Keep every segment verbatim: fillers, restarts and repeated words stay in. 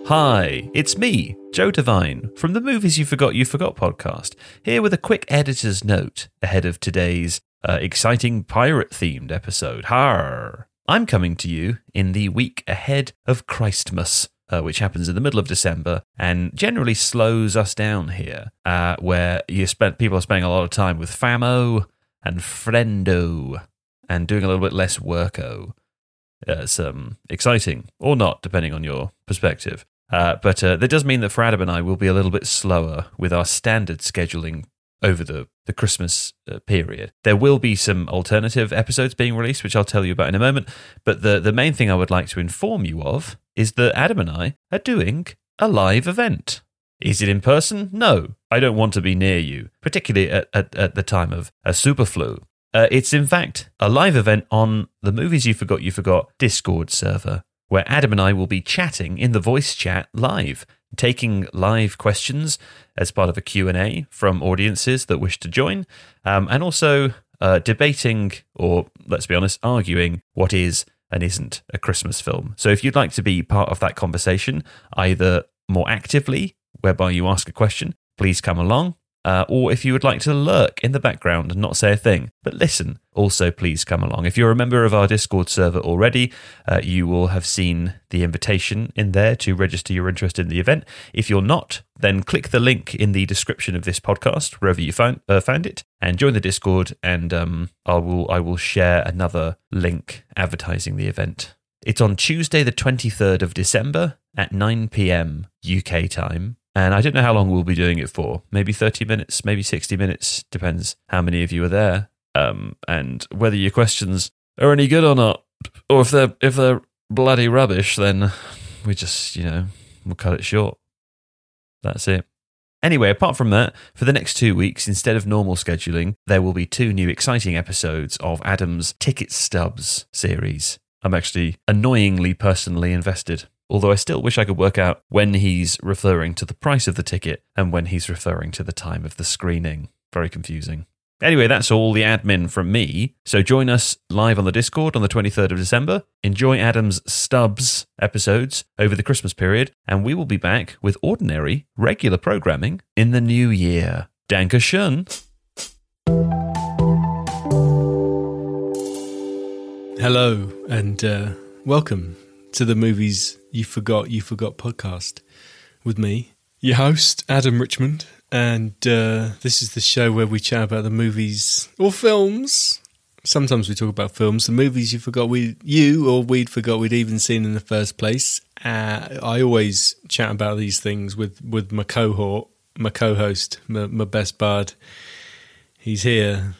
Hi, it's me, Joe Devine, from the Movies You Forgot You Forgot podcast, here with a quick editor's note ahead of today's uh, exciting pirate-themed episode. Har! I'm coming to you in the week ahead of Christmas, uh, which happens in the middle of December and generally slows us down here, uh, where you spend, people are spending a lot of time with famo and friendo and doing a little bit less worko. Uh, it's um, exciting, or not, depending on your perspective. Uh, but uh, that does mean that for Adam and I, we'll be a little bit slower with our standard scheduling over the, the Christmas uh, period. There will be some alternative episodes being released, which I'll tell you about in a moment. But the, the main thing I would like to inform you of is that Adam and I are doing a live event. Is it in person? No, I don't want to be near you, particularly at, at, at the time of a superflu. Uh, it's in fact a live event on the Movies You Forgot You Forgot Discord server, where Adam and I will be chatting in the voice chat live, taking live questions as part of a Q and A from audiences that wish to join, um, and also uh, debating, or let's be honest, arguing what is and isn't a Christmas film. So if you'd like to be part of that conversation, either more actively, whereby you ask a question, please come along, uh, or if you would like to lurk in the background and not say a thing, but listen, also please come along. If you're a member of our Discord server already, uh, you will have seen the invitation in there to register your interest in the event. If you're not, then click the link in the description of this podcast, wherever you found, uh, found it, and join the Discord, and um, I will I will share another link advertising the event. It's on Tuesday the twenty-third of December at nine p.m. U K time. And I don't know how long we'll be doing it for. Maybe thirty minutes, maybe sixty minutes. Depends how many of you are there, um, and whether your questions are any good or not. Or if they're if they're bloody rubbish, then we just, you know, we'll cut it short. That's it. Anyway, apart from that, for the next two weeks, instead of normal scheduling, there will be two new exciting episodes of Adam's Ticket Stubs series. I'm actually annoyingly personally invested. Although I still wish I could work out when he's referring to the price of the ticket and when he's referring to the time of the screening. Very confusing. Anyway, that's all the admin from me. So join us live on the Discord on the twenty-third of December. Enjoy Adam's Stubs episodes over the Christmas period, and we will be back with ordinary, regular programming in the new year. Danke schön. Hello, and uh, welcome to the Movies You Forgot You Forgot podcast with me, your host, Adam Richmond, and uh, this is the show where we chat about the movies or films. Sometimes we talk about films, the movies you forgot we, you or we'd forgot we'd even seen in the first place. Uh, I always chat about these things with, with my cohort, my co-host, my, my best bud. He's here.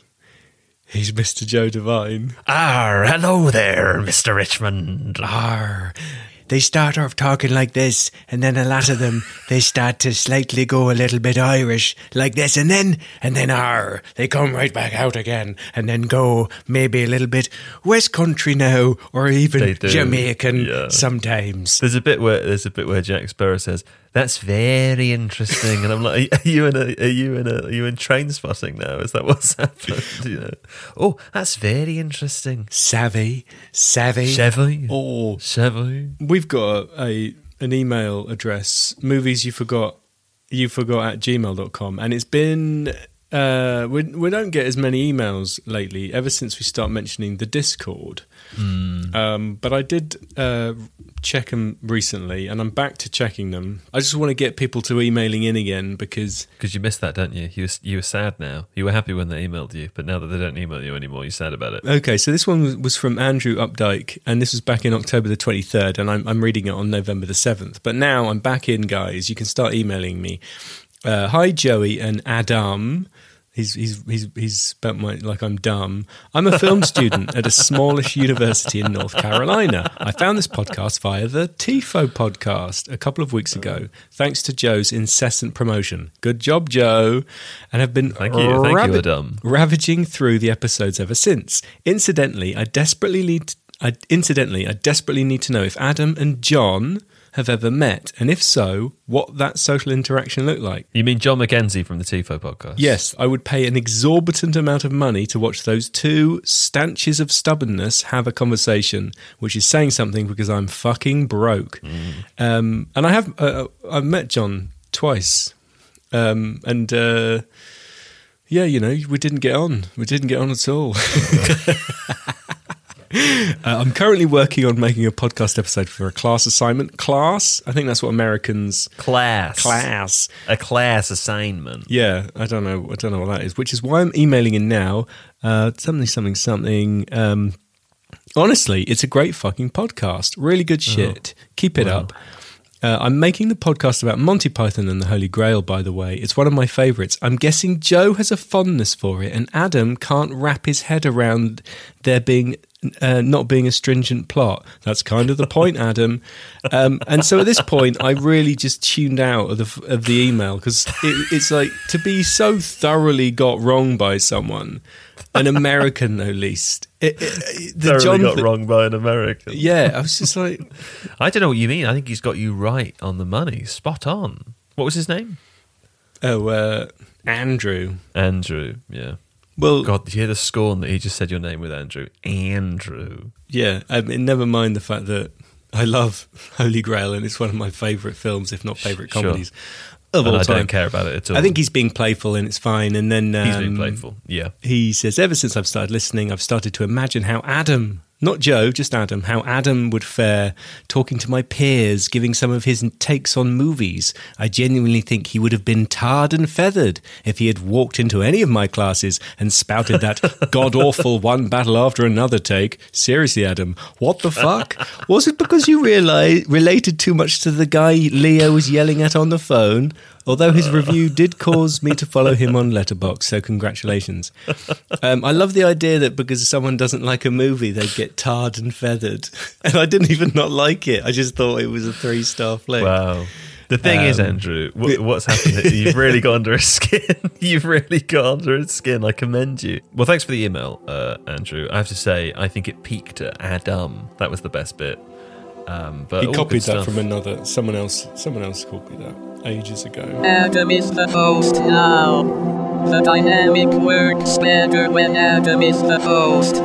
He's Mister Joe Devine. Arr, hello there, Mister Richmond. Arr. They start off talking like this, and then a lot of them, they start to slightly go a little bit Irish, like this, and then, and then, arr, they come right back out again, and then go maybe a little bit West Country now, or even Jamaican yeah. sometimes. There's a bit where there's a bit where Jack Sparrow says, "That's very interesting," and I'm like, "Are you in a? Are you in a? Are you in Train Spotting now? Is that what's happened?" You know? Oh, that's very interesting. Savvy, savvy, savvy, or savvy. We've got a, a an email address, movies you forgot you forgot at gmail dot com, and it's been uh, we we don't get as many emails lately ever since we start mentioning the Discord. Mm. Um, but I did uh, check them recently, and I'm back to checking them. I just want to get people to emailing in again because because you missed that, don't you? You were, you were sad now. You were happy when they emailed you, but now that they don't email you anymore, you're sad about it. Okay, so this one was from Andrew Updike, and this was back in October the twenty-third, and I'm, I'm reading it on November the seventh. But now I'm back in, guys. You can start emailing me. Uh, hi, Joey and Adam. He's he's he's he's spelt my like I'm dumb. I'm a film student at a smallish university in North Carolina. I found this podcast via the TIFO podcast a couple of weeks ago, thanks to Joe's incessant promotion. Good job, Joe, and have been thank you, ravi- thank you, Adam. ravaging through the episodes ever since. Incidentally, I desperately need. To, I incidentally I desperately need to know if Adam and John have ever met? And if so, what that social interaction looked like? You mean John McKenzie from the Tifo podcast? Yes, I would pay an exorbitant amount of money to watch those two stanches of stubbornness have a conversation, which is saying something because I'm fucking broke. Mm. Um, and I have uh, I've met John twice, um, and uh, yeah, you know, we didn't get on. We didn't get on at all. Uh, I'm currently working on making a podcast episode for a class assignment. Class? I think that's what Americans... Class. Class. A class assignment. Yeah, I don't know. I don't know what that is, which is why I'm emailing in now. Uh, something, something, something. Um, honestly, it's a great fucking podcast. Really good shit. Oh, Keep it wow. up. Uh, I'm making the podcast about Monty Python and the Holy Grail, by the way. It's one of my favourites. I'm guessing Joe has a fondness for it, and Adam can't wrap his head around there being... Uh, not being a stringent plot. That's kind of the point, Adam. Um, and so at this point, I really just tuned out of the of the email because it, it's like to be so thoroughly got wrong by someone, an American no least. It, it, the thoroughly John got th- wrong by an American. Yeah, I was just like, I don't know what you mean. I think he's got you right on the money, spot on. What was his name? Oh, uh, Andrew. Andrew. Yeah. Well, God, did you hear the scorn that he just said your name with Andrew? Andrew. Yeah, I mean, never mind the fact that I love Holy Grail and it's one of my favourite films, if not favourite Sure. comedies of and all I time. don't care about it at all. I think he's being playful and it's fine. And then um, he's being playful, yeah. He says, ever since I've started listening, I've started to imagine how Adam... Not Joe, just Adam. How Adam would fare talking to my peers, giving some of his takes on movies. I genuinely think he would have been tarred and feathered if he had walked into any of my classes and spouted that god-awful one battle after another take. Seriously, Adam, what the fuck? Was it because you reali- related too much to the guy Leo was yelling at on the phone? Although his review did cause me to follow him on Letterboxd, so congratulations. Um, I love the idea that because someone doesn't like a movie, they get tarred and feathered. And I didn't even not like it. I just thought it was a three-star flick. Wow. The thing um, is, Andrew, what, what's happened? You've really got under his skin. You've really got under his skin. I commend you. Well, thanks for the email, uh, Andrew. I have to say, I think it peaked at Adam. That was the best bit. Um, but he all copied good that stuff. from another someone else. Someone else copied that ages ago. Adam is the host now. The dynamic works better when Adam is the host.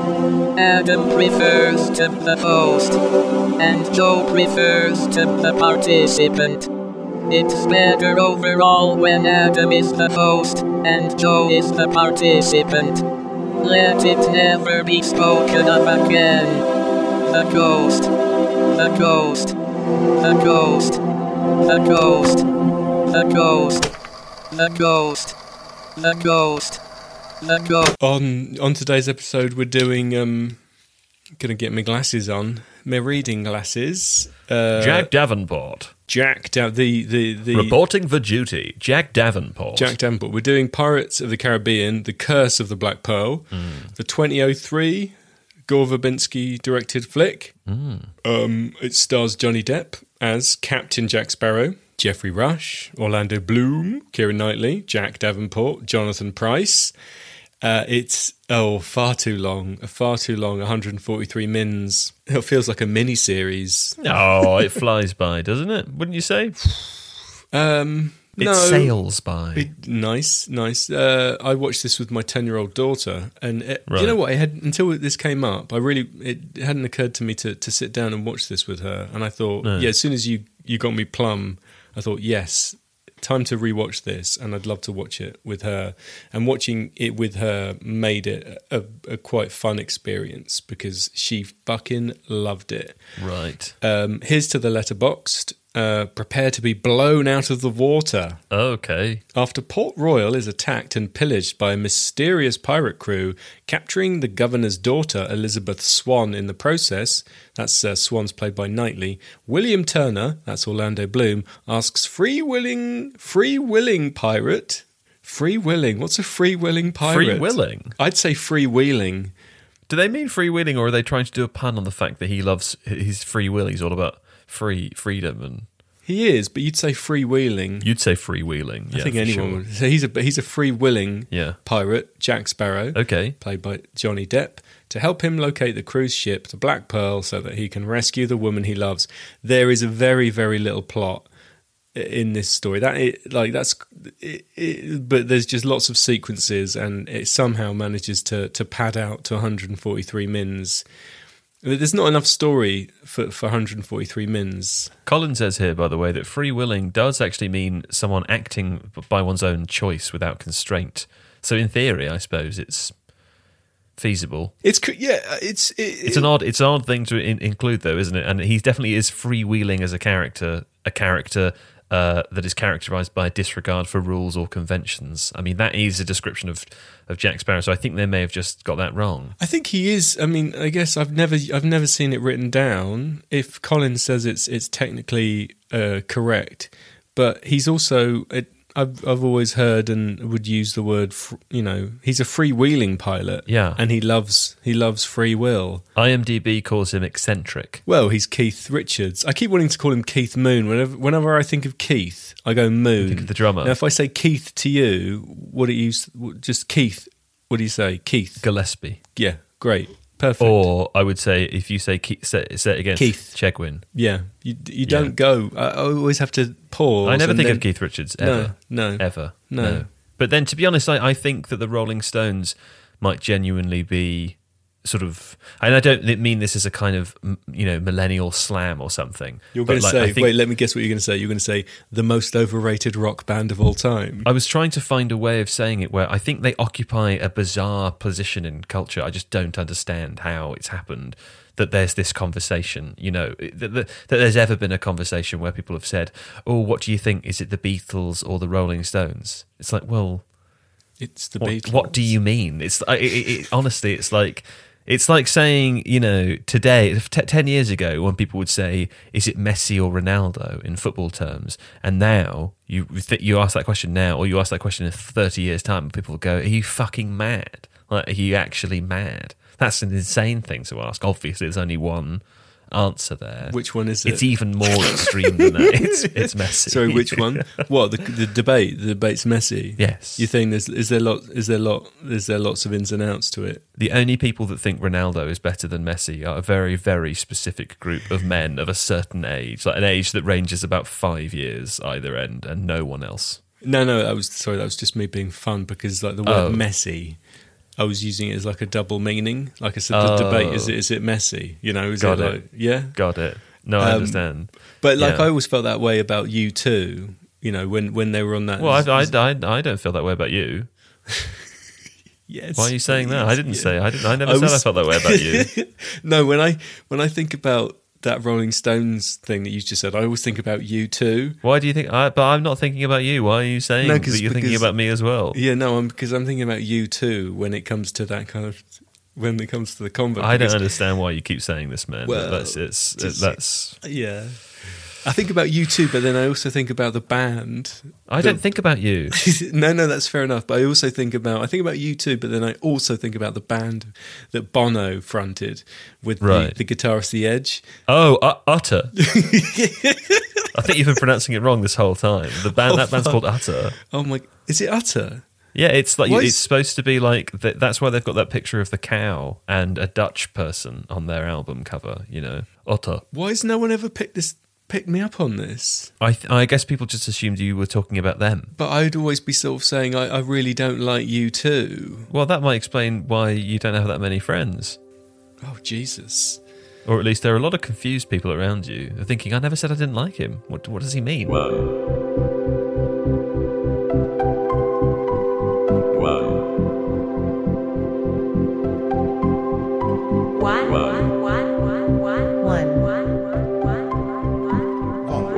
Adam prefers to the host, and Joe prefers to the participant. It's better overall when Adam is the host, and Joe is the participant. Let it never be spoken of again. The ghost. The ghost, the ghost, the ghost, the ghost, the ghost, the ghost, the ghost. On on today's episode, we're doing. Um, gonna get my glasses on, my reading glasses. Uh, Jack Davenport. Jack, da- the the the reporting for duty. Jack Davenport. Jack Davenport. We're doing Pirates of the Caribbean: The Curse of the Black Pearl, mm. the twenty oh three. Gore Verbinski directed flick. Mm. Um, it stars Johnny Depp as Captain Jack Sparrow, Jeffrey Rush, Orlando Bloom, Keira Knightley, Jack Davenport, Jonathan Pryce. Uh, it's, oh, far too long. Far too long, one hundred forty-three mins. It feels like a mini-series. Oh, it flies by, doesn't it? Wouldn't you say? Um... It no, sails by. It, nice, nice. Uh, I watched this with my ten-year-old daughter, and it, right. you know what? It had, until this came up, I really it hadn't occurred to me to, to sit down and watch this with her. And I thought, no. yeah, as soon as you, you got me plumb, I thought, yes, time to rewatch this, and I'd love to watch it with her. And watching it with her made it a, a quite fun experience because she fucking loved it. Right. Um, here's to the Letterboxd. Uh, prepare to be blown out of the water. Okay. After Port Royal is attacked and pillaged by a mysterious pirate crew, capturing the governor's daughter, Elizabeth Swan, in the process, that's uh, Swan's played by Knightley, William Turner, that's Orlando Bloom, asks free-willing, free-willing pirate... Free-willing? What's a free-willing pirate? Free-willing? I'd say free-wheeling. Do they mean free-wheeling, or are they trying to do a pun on the fact that he loves his free will? He's all about... free freedom and he is, but you'd say freewheeling. You'd say freewheeling. I yeah, think anyone sure. would. So he's a he's a freewheeling yeah. pirate, Jack Sparrow. Okay, played by Johnny Depp. to help him locate the cruise ship, the Black Pearl, so that he can rescue the woman he loves. There is a very, very little plot in this story. That it, like that's, it, it, but there's just lots of sequences, and it somehow manages to to pad out to one hundred forty-three mins. There's not enough story for, for one hundred forty-three mins. Colin says here, by the way, that free willing does actually mean someone acting by one's own choice without constraint. So in theory, I suppose it's feasible. It's yeah, it's it, it's an odd it's an odd thing to in, include, though, isn't it? And he definitely is freewheeling as a character, a character uh, that is characterized by a disregard for rules or conventions. I mean, that is a description of of Jack Sparrow. So I think they may have just got that wrong. I think he is. I mean, I guess I've never I've never seen it written down. If Colin says it's it's technically uh, correct, but he's also. It, I've I've always heard and would use the word, you know, he's a freewheeling pilot. Yeah. And he loves he loves free will. IMDb calls him eccentric. Well, he's Keith Richards. I keep wanting to call him Keith Moon. Whenever whenever I think of Keith, I go Moon. Think of the drummer. Now, if I say Keith to you, what do you just Keith? What do you say, Keith? Gillespie. Yeah, great. Perfect. Or I would say, if you say Keith, say, say it again, Keith Chegwin. Yeah, you you don't Yeah. go. I, I always have to pause. I never and think then- of Keith Richards ever. No, no, ever. no. But then, to be honest, I, I think that the Rolling Stones might genuinely be sort of, and I don't mean this as a kind of, you know, millennial slam or something. You're but going to like, say, I think- wait, let me guess what you're going to say. You're going to say the most overrated rock band of all time. I was trying to find a way of saying it where I think they occupy a bizarre position in culture. I just don't understand how it's happened that there's this conversation, you know, that, that, that there's ever been a conversation where people have said, oh, what do you think? Is it the Beatles or the Rolling Stones? It's like, well, It's the what, Beatles. what do you mean? It's it, it, it, honestly, it's like it's like saying, you know, today, t- ten years ago, when people would say, "Is it Messi or Ronaldo?" in football terms, and now you th- you ask that question now, or you ask that question in thirty years' time, and people will go, "Are you fucking mad? Like, are you actually mad?" That's an insane thing to ask. Obviously, there's only one answer there. Which one is it? It's even more extreme than that. It's it's Messi. Sorry, which one? What the, the debate? The debate's messy. Yes. You think there's is there lot is there lot is there lots of ins and outs to it? The only people that think Ronaldo is better than Messi are a very, very specific group of men of a certain age, like an age that ranges about five years either end, and no one else. No, no, that was sorry. That was just me being fun because like the word Oh. messy, I was using it as like a double meaning. Like I said, the Oh. debate is it is it messy? You know, is Got it it. like yeah? Got it. No, I Um, understand. But like Yeah. I always felt that way about you too. You know, when when they were on that. Well, I, I, I, I don't feel that way about you. yes. Why are you saying that? I didn't Yeah. say. I didn't. I never I said was- I felt that way about you. No, when I when I think about that Rolling Stones thing that you just said, I always think about you too. Why do you think? I, but I'm not thinking about you. Why are you saying No, that 'cause- you're thinking because- about me as well? Yeah, no, I'm because I'm thinking about you too when it comes to that kind of when it comes to the convo. I don't because- understand why you keep saying this, man. Well, that's it's just- that's. Yeah, I think about you too, but then I also think about the band. I don't think about you. no, no, that's fair enough. But I also think about I think about you too, but then I also think about the band that Bono fronted with Right. the, the guitarist The Edge. Oh, uh, Utter. I think you've been pronouncing it wrong this whole time. The band Oh, that band's fuck. called Utter. Oh my, is it Utter? Yeah, it's like What it's is- supposed to be like th- that's why they've got that picture of the cow and a Dutch person on their album cover. You know, Utter. Why has no one ever picked this picked me up on this? I th- I guess people just assumed you were talking about them. But I'd always be sort of saying I, I really don't like you too. Well, that might explain why you don't have that many friends. Oh Jesus. Or at least there are a lot of confused people around you. They're thinking, I never said I didn't like him. What what does he mean? One, one, one, one, one, one, one, one,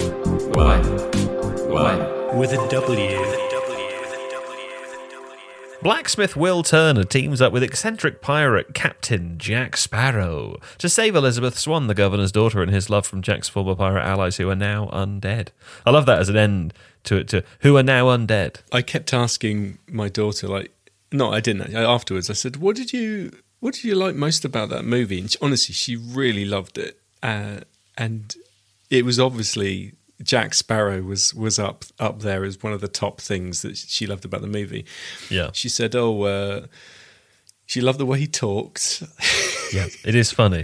With a W. Blacksmith Will Turner teams up with eccentric pirate Captain Jack Sparrow to save Elizabeth Swann, the governor's daughter, and his love from Jack's former pirate allies who are now undead. I love that as an end to it, to who are now undead. I kept asking my daughter, like, no, I didn't. Afterwards, I said, "What did you, what did you like most about that movie?" And she, honestly, she really loved it, uh, and it was obviously Jack Sparrow was was up up there as one of the top things that she loved about the movie. Yeah, she said, "Oh, uh, she loved the way he talked." Yeah, it is funny.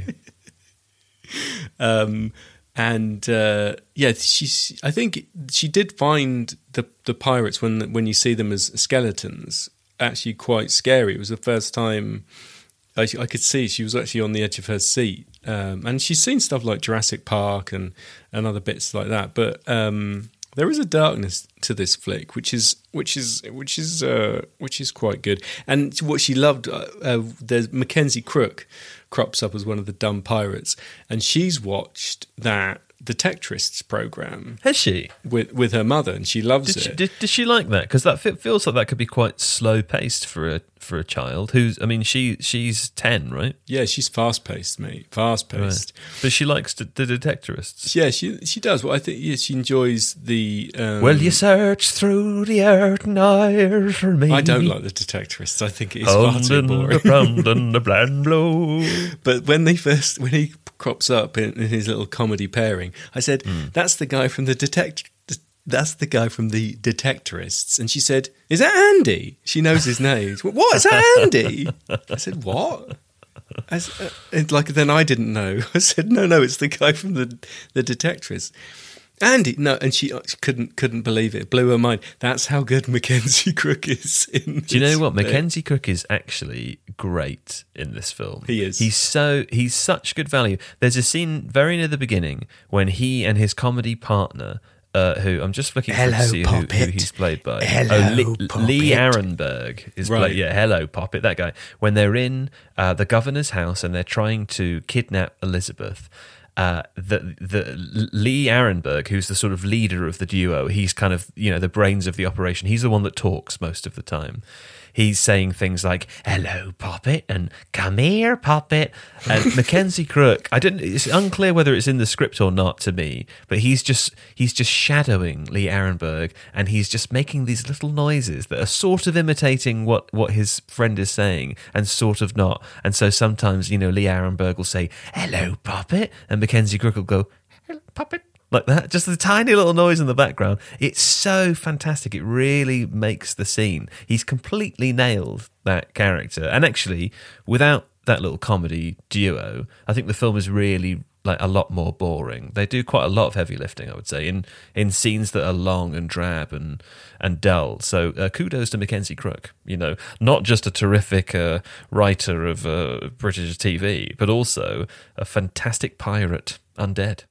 um, and uh, yeah, she's. I think she did find the the pirates when when you see them as skeletons actually quite scary. It was the first time I, I could see she was actually on the edge of her seat. Um, and she's seen stuff like Jurassic Park and, and other bits like that, but um, there is a darkness to this flick, which is which is which is uh, which is quite good. And what she loved, uh, uh, there's Mackenzie Crook crops up as one of the dumb pirates, and she's watched that Detectorists program. Has she? With with her mother, and she loves did it. She, did, did she like that? Because that f- feels like that could be quite slow paced for a for a child who's. I mean, she she's ten, right? Yeah, she's fast paced, mate. Fast paced. Right. But she likes the, the Detectorists. Yeah, she she does. Well, I think yeah, she enjoys the. Um, Will you search through the earth and ire for me? I don't like the Detectorists. I think it is Pound far too and boring. the pound and the blind blow. But when they first when he crops up in, in his little comedy pairing, I said, Mm. "That's the guy from the detect. That's the guy from the Detectorists." And she said, "Is that Andy?" She knows his name. What is that, Andy? I said, "What?" I said, uh, it's like then I didn't know. I said, "No, no, it's the guy from the the Detectorists." Andy, no, and she, she couldn't couldn't believe it. It blew her mind. That's how good Mackenzie Crook is in this Do you know what? thing. Mackenzie Crook is actually great in this film. He is. He's so he's such good value. There's a scene very near the beginning when he and his comedy partner, uh, who I'm just looking Hello, to see who, who Poppet. he's played by. Hello, oh, Lee, Poppet. Lee Arenberg is Right. played. Yeah, hello, Poppet. That guy. When they're in uh, the governor's house and they're trying to kidnap Elizabeth. Uh, the the Lee Arenberg, who's the sort of leader of the duo, he's kind of, you know, the brains of the operation. He's the one that talks most of the time. He's saying things like "Hello, Poppet," and "Come here, Poppet." And Mackenzie Crook, I didn't. It's unclear whether it's in the script or not to me, but he's just he's just shadowing Lee Arenberg, and he's just making these little noises that are sort of imitating what what his friend is saying, and sort of not. And so sometimes, you know, Lee Arenberg will say "Hello, Poppet," and Mackenzie Crook will go "Hello, Poppet." Like that, just a tiny little noise in the background. It's so fantastic. It really makes the scene. He's completely nailed that character. And actually, without that little comedy duo, I think the film is really like a lot more boring. They do quite a lot of heavy lifting, I would say, in in scenes that are long and drab and and dull. So uh, kudos to Mackenzie Crook. You know, not just a terrific uh, writer of uh, British T V, but also a fantastic pirate, undead.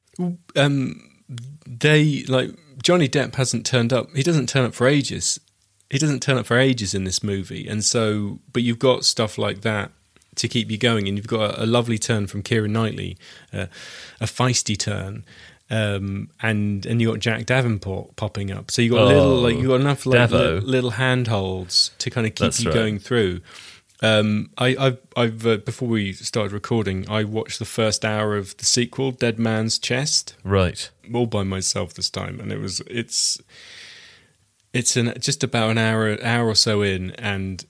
Um, they like Johnny Depp hasn't turned up. He doesn't turn up for ages. He doesn't turn up for ages in this movie, and so but you've got stuff like that to keep you going, and you've got a, a lovely turn from Keira Knightley, uh, a feisty turn, um, and and you got Jack Davenport popping up. So you got Oh, a little like you got enough like Davo. little, little handholds to kind of keep That's you right. going through. Um, I, I've, I've uh, before we started recording, I watched the first hour of the sequel, Dead Man's Chest, Right. all by myself this time, and it was it's it's an just about an hour hour or so in, and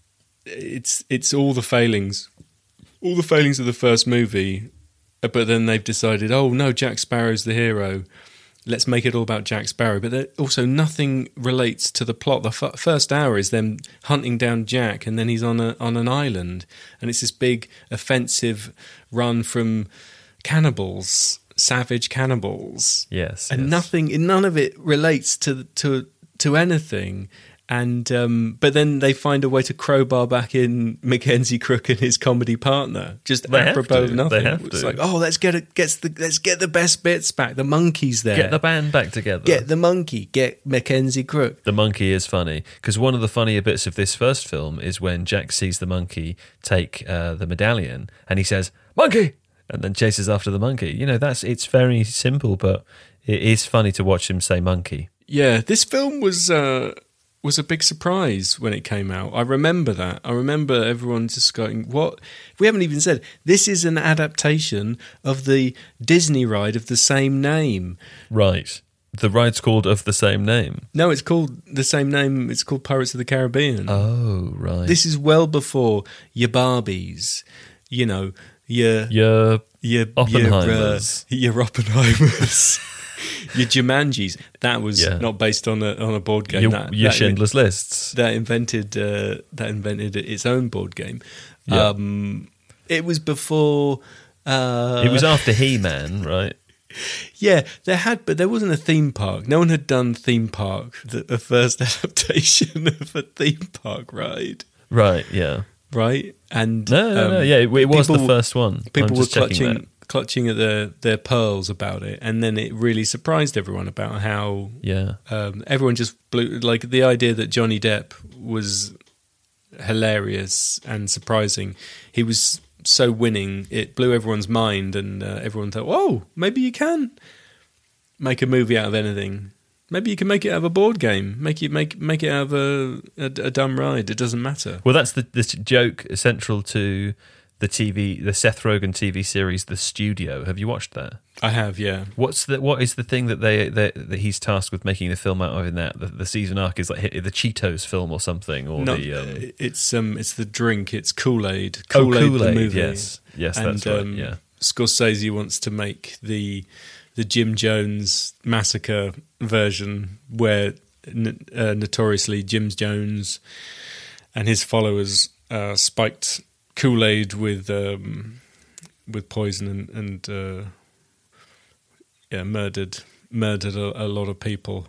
it's it's all the failings, all the failings of the first movie, but then they've decided, oh no, Jack Sparrow's the hero. Let's make it all about Jack Sparrow. But there, also nothing relates to the plot. The f- first hour is them hunting down Jack, and then he's on a on an island, and it's this big offensive run from cannibals, savage cannibals. Yes. And yes. nothing, none of it relates to to to anything. And um, but then they find a way to crowbar back in Mackenzie Crook and his comedy partner, just They have apropos to. of nothing. They have It's to. like, oh, let's get it, gets the let's get the best bits back. The monkey's there. Get the band back together. Get the monkey. Get Mackenzie Crook. The monkey is funny because one of the funnier bits of this first film is when Jack sees the monkey take uh, the medallion and he says "monkey" and then chases after the monkey. You know, that's it's very simple, but it is funny to watch him say "monkey." Yeah, this film was. Uh, was a big surprise when it came out. I remember that. I remember everyone just going, what? We haven't even said, this is an adaptation of the Disney ride of the same name. Right. The ride's called Of the Same Name. No, it's called the same name. It's called Pirates of the Caribbean. Oh, right. This is well before your Barbies, you know, your... Your your Oppenheimers. Your, uh, your Oppenheimers. Your Jumanjis. That was Yeah. not based on a on a board game. your, that, your that, Schindler's Lists. that invented uh, that invented its own board game. Yeah. Um, it was before. Uh, It was after He-Man, right? yeah, there had, but there wasn't a theme park. No one had done theme park. The, the first adaptation of a theme park ride, Right, yeah. right? And No, no, um, no. Yeah, it, it was people- the first one. People I'm were just checking clutching that. clutching at their, their pearls about it, and then it really surprised everyone about how Yeah. um, everyone just blew, like the idea that Johnny Depp was hilarious and surprising. He was so winning, it blew everyone's mind, and uh, everyone thought, "Whoa, maybe you can make a movie out of anything. Maybe you can make it out of a board game. Make it make make it out of a, a, a dumb ride. It doesn't matter." Well, that's the this joke central to the T V, the Seth Rogen T V series, The Studio. Have you watched that? I have, yeah. What's the what is the thing that they, they that he's tasked with making the film out of in that? The, the season arc is like hit- the Cheetos film or something, or No, the um, it's um, it's the drink. It's Kool-Aid. oh, Kool-Aid, the Kool-Aid. movie. Yes, yes, and, that's right. um, Yeah, Scorsese wants to make the the Jim Jones massacre version, where n- uh, notoriously Jim Jones and his followers uh, spiked Kool-Aid with um, with poison and, and uh, yeah, murdered murdered a, a lot of people.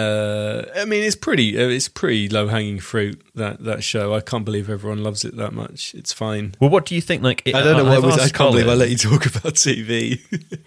Uh, I mean, it's pretty uh, it's pretty low hanging fruit, that that show. I can't believe everyone loves it that much. It's fine. Well, what do you think? Like, I don't know why I've was, I asked can't believe I Colin- let you talk about T V.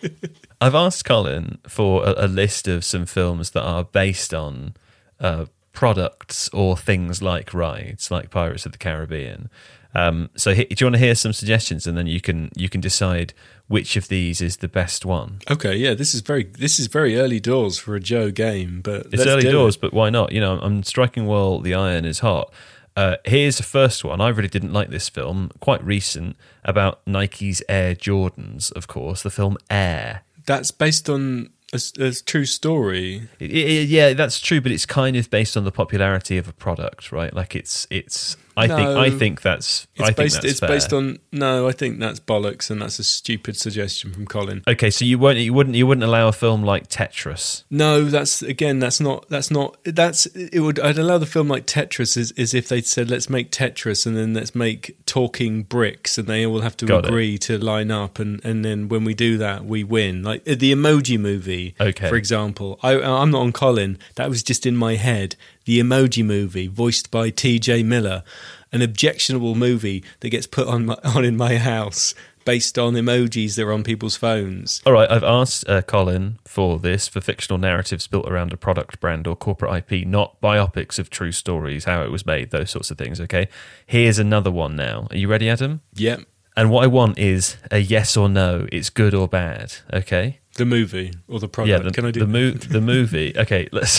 I've asked Colin for a, a list of some films that are based on uh, products or things like rides, like Pirates of the Caribbean. Um, so, he, do you want to hear some suggestions, and then you can you can decide which of these is the best one? Okay, yeah, this is very this is very early doors for a Joe game, but It's let's early do doors, it. but why not? You know, I'm striking while the iron is hot. Uh, here's the first one. I really didn't like this film, quite recent, about Nike's Air Jordans, of course, the film Air. That's based on a, a true story. It, it, yeah, that's true, but it's kind of based on the popularity of a product, right? Like it's it's. I No. think I think that's. It's I think based. that's It's fair. based on. No, I think that's bollocks, and that's a stupid suggestion from Colin. Okay, so you won't you wouldn't you wouldn't allow a film like Tetris. No, that's again. That's not. That's not. That's. It would. I'd allow the film like Tetris is, is if they said let's make Tetris and then let's make talking bricks, and they all have to Got it. agree to line up, and, and then when we do that, we win. Like the Emoji Movie, Okay. for example. I, I'm not on Colin. That was just in my head. The Emoji Movie, voiced by T J Miller. An objectionable movie that gets put on my, on in my house based on emojis that are on people's phones. All right, I've asked uh, Colin for this, for fictional narratives built around a product brand or corporate I P, not biopics of true stories, how it was made, those sorts of things, okay? Here's another one now. Are you ready, Adam? Yep, And what I want is a yes or no, it's good or bad, okay? the movie or the product. Yeah, the, Can I do the, mo- the movie. Okay, let's...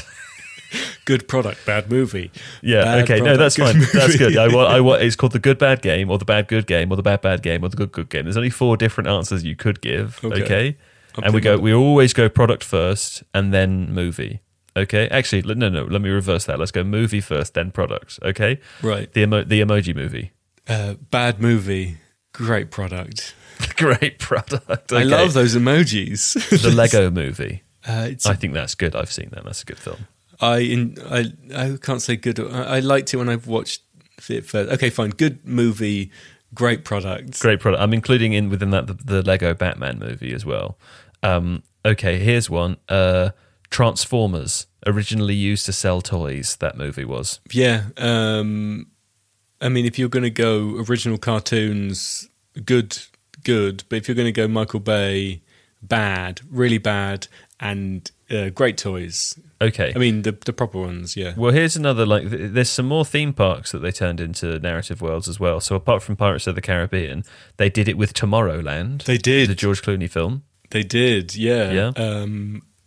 good product, bad movie? Yeah, Bad okay, no, product, that's good fine. That's movie. good. I want, I want, it's called the good bad game, or the bad good game, or the bad bad game, or the good good game. There's only four different answers you could give, Okay. okay? I'll And we pick go, one. we always go product first, and then movie, okay? Actually, l- no, no, let me reverse that. Let's go movie first, then product, okay? Right. The emo- the emoji movie. Uh, bad movie, great product. Great product. I okay. love those emojis. The Lego movie. Uh, it's, I think that's good. I've seen that. That's a good film. I in, I I can't say good. I, I liked it when I've watched it first. Okay, fine. Good movie, great product. Great product. I'm including in within that the, the Lego Batman movie as well. Um, okay, here's one. Uh, Transformers, originally used to sell toys. That movie was. Yeah. Um, I mean, if you're going to go original cartoons, good, good. But if you're going to go Michael Bay, bad, really bad, and uh, great toys. Okay. I mean, the the proper ones, yeah. Well, here's another, like, th- there's some more theme parks that they turned into narrative worlds as well. So apart from Pirates of the Caribbean, they did it with Tomorrowland. They did. The George Clooney film. They did, yeah. Yeah. Um,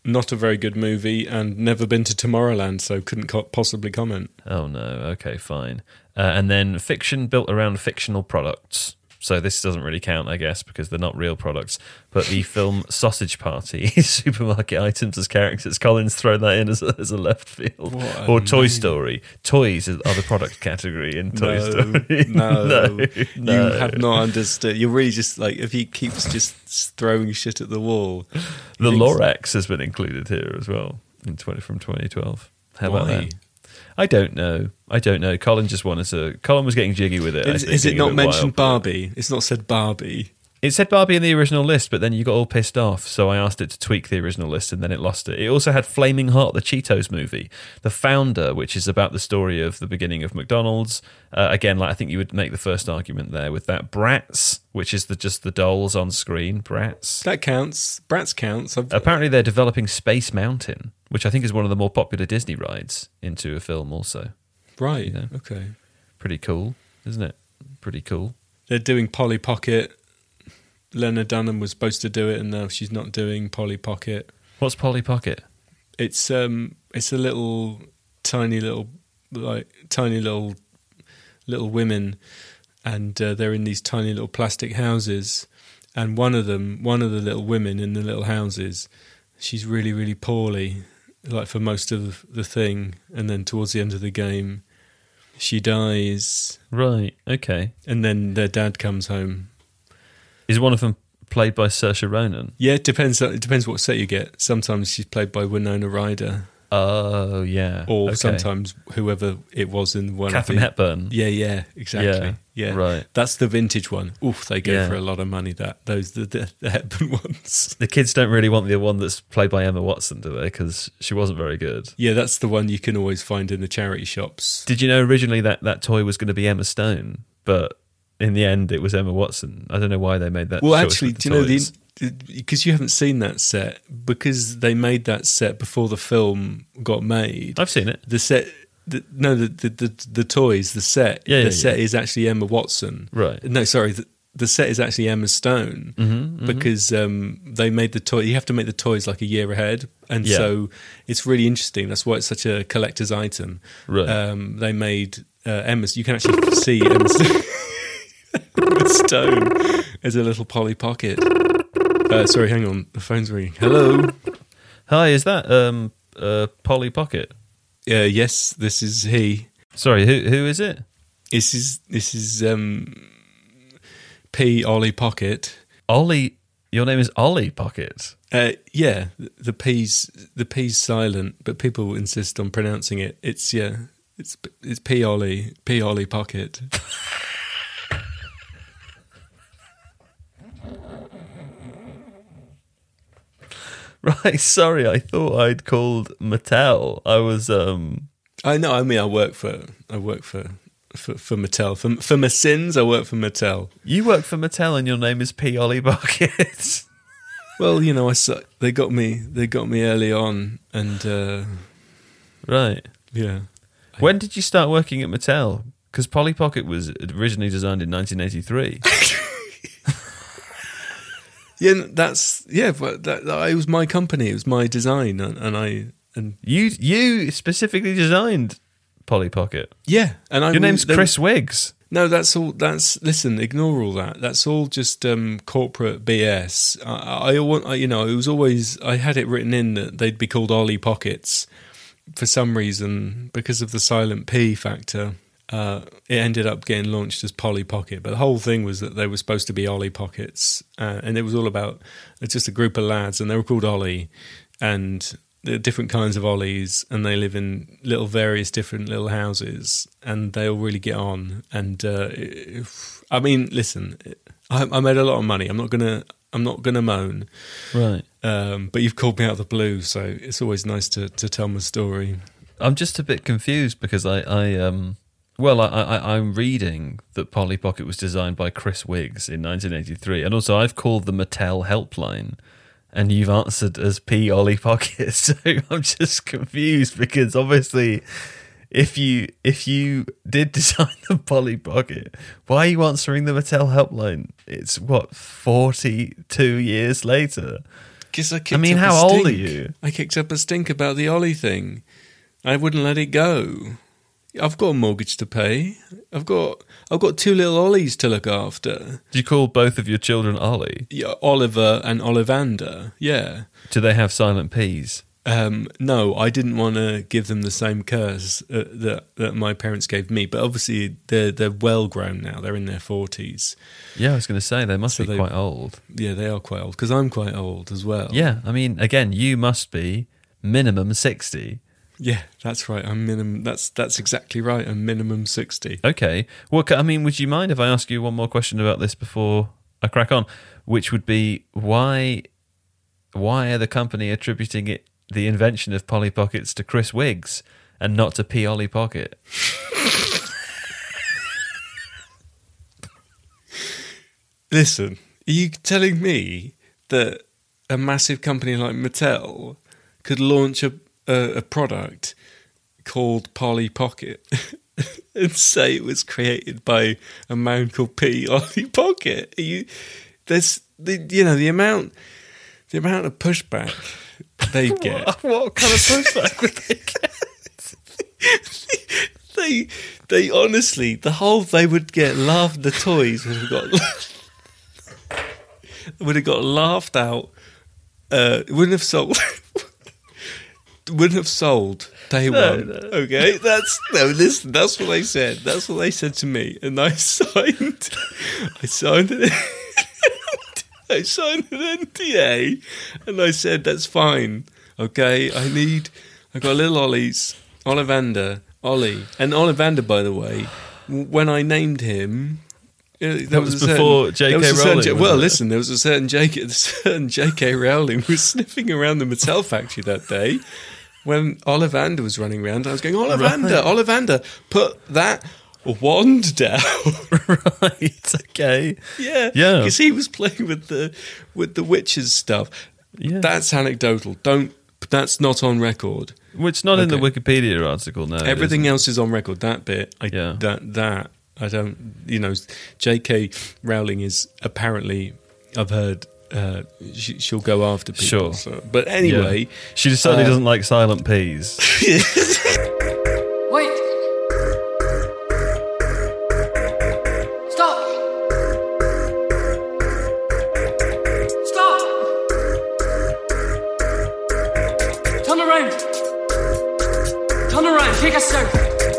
not a very good movie, and never been to Tomorrowland, so couldn't co- possibly comment. Oh no, okay, fine. Uh, and then fiction built around fictional products. So this doesn't really count, I guess, because they're not real products. But the film Sausage Party, supermarket items as characters. Colin's thrown that in as a, as a left field. What Or a Toy name. Story. Toys are the product category in Toy No, Story. no, no, no. You have not understood. You're really just like, if he keeps just throwing shit at the wall. The he thinks- Lorax has been included here as well in twenty from twenty twelve. How about Why? that? I don't know. I don't know. Colin just wanted to. Colin was getting jiggy with it. I Is, think, is it being a not bit mentioned wild. Barbie? It's not said Barbie. It said Barbie in the original list, but then you got all pissed off, so I asked it to tweak the original list, and then it lost it. It also had Flaming Hot, the Cheetos movie, The Founder, which is about the story of the beginning of McDonald's. Uh, again, like I think you would make the first argument there with that. Bratz, which is the just the dolls on screen. Bratz. That counts. Bratz counts. I've, Apparently, they're developing Space Mountain, which I think is one of the more popular Disney rides, into a film. Also, right. you know. Okay. Pretty cool, isn't it? Pretty cool. They're doing Polly Pocket. Lena Dunham was supposed to do it, and now she's not doing Polly Pocket. What's Polly Pocket? It's um, it's a little tiny little like tiny little little women, and uh, they're in these tiny little plastic houses. And one of them, one of the little women in the little houses, she's really really poorly, like for most of the thing. And then towards the end of the game, she dies, Right. Okay. and then their dad comes home. Is one of them played by Saoirse Ronan? Yeah, it depends. It depends what set you get. Sometimes she's played by Winona Ryder, Oh, yeah. or Okay. sometimes whoever it was in one. Catherine of the, Hepburn. Yeah, yeah, exactly. Yeah, right. That's the vintage one. Oof, they go Yeah. for a lot of money. That those the, the, the Hepburn ones. The kids don't really want the one that's played by Emma Watson, do they? Because she wasn't very good. Yeah, that's the one you can always find in the charity shops. Did you know originally that that toy was going to be Emma Stone, but in the end it was Emma Watson? I don't know why they made that Well, choice actually, with the do you know toys. the because you haven't seen that set, because they made that set before the film got made. I've seen it. The set, the, no, the, the the the toys, the set, Yeah, the yeah, set yeah. is actually Emma Watson. Right. No, sorry, the, the set is actually Emma Stone, Mhm, mhm. because um, they made the toy. You have to make the toys like a year ahead, and Yeah. so it's really interesting. That's why it's such a collector's item. Right. Um, they made uh, Emma. You can actually see Emma Stone, Emma Stone as a little Polly Pocket. Uh, sorry, hang on. The phone's ringing. Hello. Hi, is that um uh Polly Pocket? Uh, yes, this is he. Sorry, who who is it? This is this is um, P. Ollie Pocket. Ollie. Your name is Ollie Pocket. Uh, yeah, the P's the P's silent, but people insist on pronouncing it. It's yeah, it's it's P. Ollie P. Ollie Pocket. Right, sorry, I thought I'd called Mattel. I was um I know. I mean, I work for I work for for, for Mattel. For for my sins, I work for Mattel. you work for Mattel and your name is P. Ollie Pocket. Well, you know, I su- they got me they got me early on, and uh, Right. yeah. When did you start working at Mattel? Because Polly Pocket was originally designed in nineteen eighty-three. Yeah, that's yeah. But that, that it was my company. It was my design, and, and I and You you specifically designed Polly Pocket. yeah, and I Your name's they- Chris Wiggs. No, that's all. That's listen. Ignore all that. That's all just um, corporate B S. I, I want. I, you know, it was always. I had it written in that they'd be called Ollie Pockets. For some reason, because of the silent P factor, uh, it ended up getting launched as Polly Pocket. But the whole thing was that they were supposed to be Ollie Pockets, uh, and it was all about it's just a group of lads, and they were called Ollie, and there are different kinds of Ollies, and they live in little various different little houses, and they all really get on. And uh, if, I mean, listen, I, I made a lot of money. I'm not gonna, I'm not gonna moan. Right. Um, but you've called me out of the blue, so it's always nice to, to tell my story. I'm just a bit confused because I, I um well I, I I'm reading that Polly Pocket was designed by Chris Wiggs in nineteen eighty-three, and also I've called the Mattel helpline, and you've answered as P. Ollie Pocket. So I'm just confused because obviously, if you if you did design the Polly Pocket, why are you answering the Mattel helpline? It's what forty-two years later. Because I, kicked I mean, up a how old are stink. you? I kicked up a stink about the Ollie thing. I wouldn't let it go. I've got a mortgage to pay. I've got I've got two little Ollies to look after. Do you call both of your children Ollie? Yeah, Oliver and Ollivander. Yeah. Do they have silent P's? Um, no, I didn't want to give them the same curse uh, that that my parents gave me. But obviously, they're they're well grown now. They're in their forties. Yeah, I was going to say they must So be they- quite old. Yeah, they are quite old because I'm quite old as well. Yeah, I mean, again, you must be minimum sixty. Yeah, that's right. I'm minimum. That's that's exactly right. I'm minimum sixty. Okay. Well, I mean, would you mind if I ask you one more question about this before I crack on? Which would be why why are the company attributing it the invention of Polly Pockets to Chris Wiggs and not to P. Ollie Pocket? Listen, are you telling me that a massive company like Mattel could launch a a, a product called Polly Pocket and say it was created by a man called P. Ollie Pocket? Are you? There's the you know the amount the amount of pushback they get. What, what kind of pushback would they get? they they honestly the whole they would get laughed. The toys would have got would have got laughed out. Uh, wouldn't have sold. Wouldn't have sold day No, one. no. Okay, that's no. Listen, that's what they said. That's what they said to me, and I signed. I signed it. I signed an N D A, and I said that's fine. Okay, I need. I got little Ollies, Ollivander, Ollie, and Ollivander. By the way, w- when I named him. Uh, there was a certain- before J K there was a certain Rowling, J- wasn't well, it? listen, there was a certain J K, a certain J K Rowling was sniffing around the Mattel factory that day when Ollivander was running around. I was going, Ollivander, Ollivander, put that wand down. Right, okay. yeah, Yeah. because he was playing with the with the witches stuff. Yeah. That's anecdotal. Don't. That's not on record. Which not in the Okay. Wikipedia article, no. it Everything isn't. else is on record. That bit, I, Yeah. that that I don't. You know, J K Rowling is apparently. I've heard uh, she, she'll go after people. Sure. So, but anyway, Yeah. She certainly uh, doesn't like silent P's. Wait! Stop! Stop! Turn around! Turn around, take a south!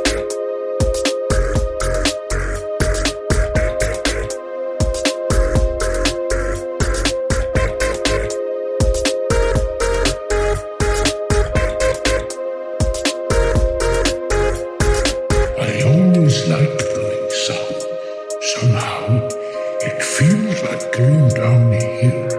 I always liked going south. Somehow, it feels like going down here.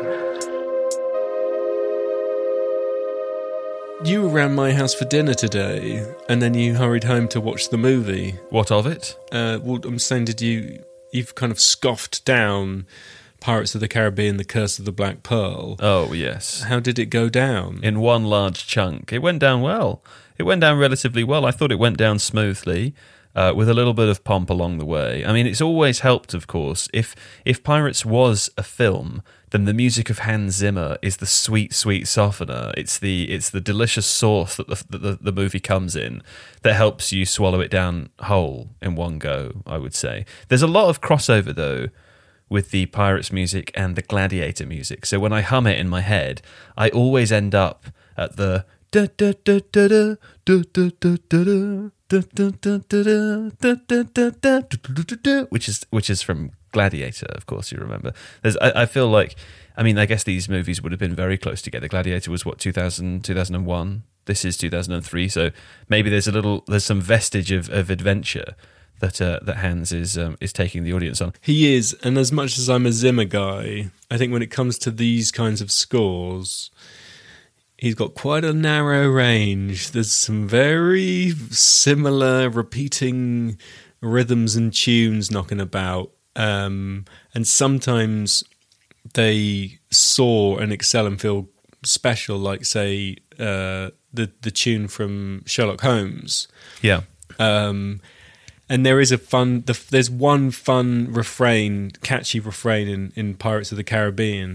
you were around my house for dinner today, and then you hurried home to watch the movie. What of it? Uh, well, I'm saying, did you? You've kind of scoffed down Pirates of the Caribbean: The Curse of the Black Pearl. Oh, yes. How did it go down? In one large chunk. It went down well. It went down relatively well. I thought it went down smoothly, uh, with a little bit of pomp along the way. I mean, it's always helped, of course. If if Pirates was a film, then the music of Hans Zimmer is the sweet, sweet softener. It's the it's the delicious sauce that the, that the the movie comes in that helps you swallow it down whole in one go, I would say. There's a lot of crossover, though, with the Pirates music and the Gladiator music. So when I hum it in my head, I always end up at the da da da da da da da da da da da da da da da da, which is which is from Gladiator, of course, you remember. There's, I, I feel like, I mean, I guess these movies would have been very close together. Gladiator was what, two thousand, two thousand one? This is two thousand three, so maybe there's a little, there's some vestige of, of adventure that uh, that Hans is um, is taking the audience on. He is, and as much as I'm a Zimmer guy, I think when it comes to these kinds of scores, he's got quite a narrow range. There's some very similar repeating rhythms and tunes knocking about, um, and sometimes they soar and excel and feel special, like, say, uh, the, the tune from Sherlock Holmes. Yeah. Um, and there is a fun, the, there's one fun refrain, catchy refrain in, in Pirates of the Caribbean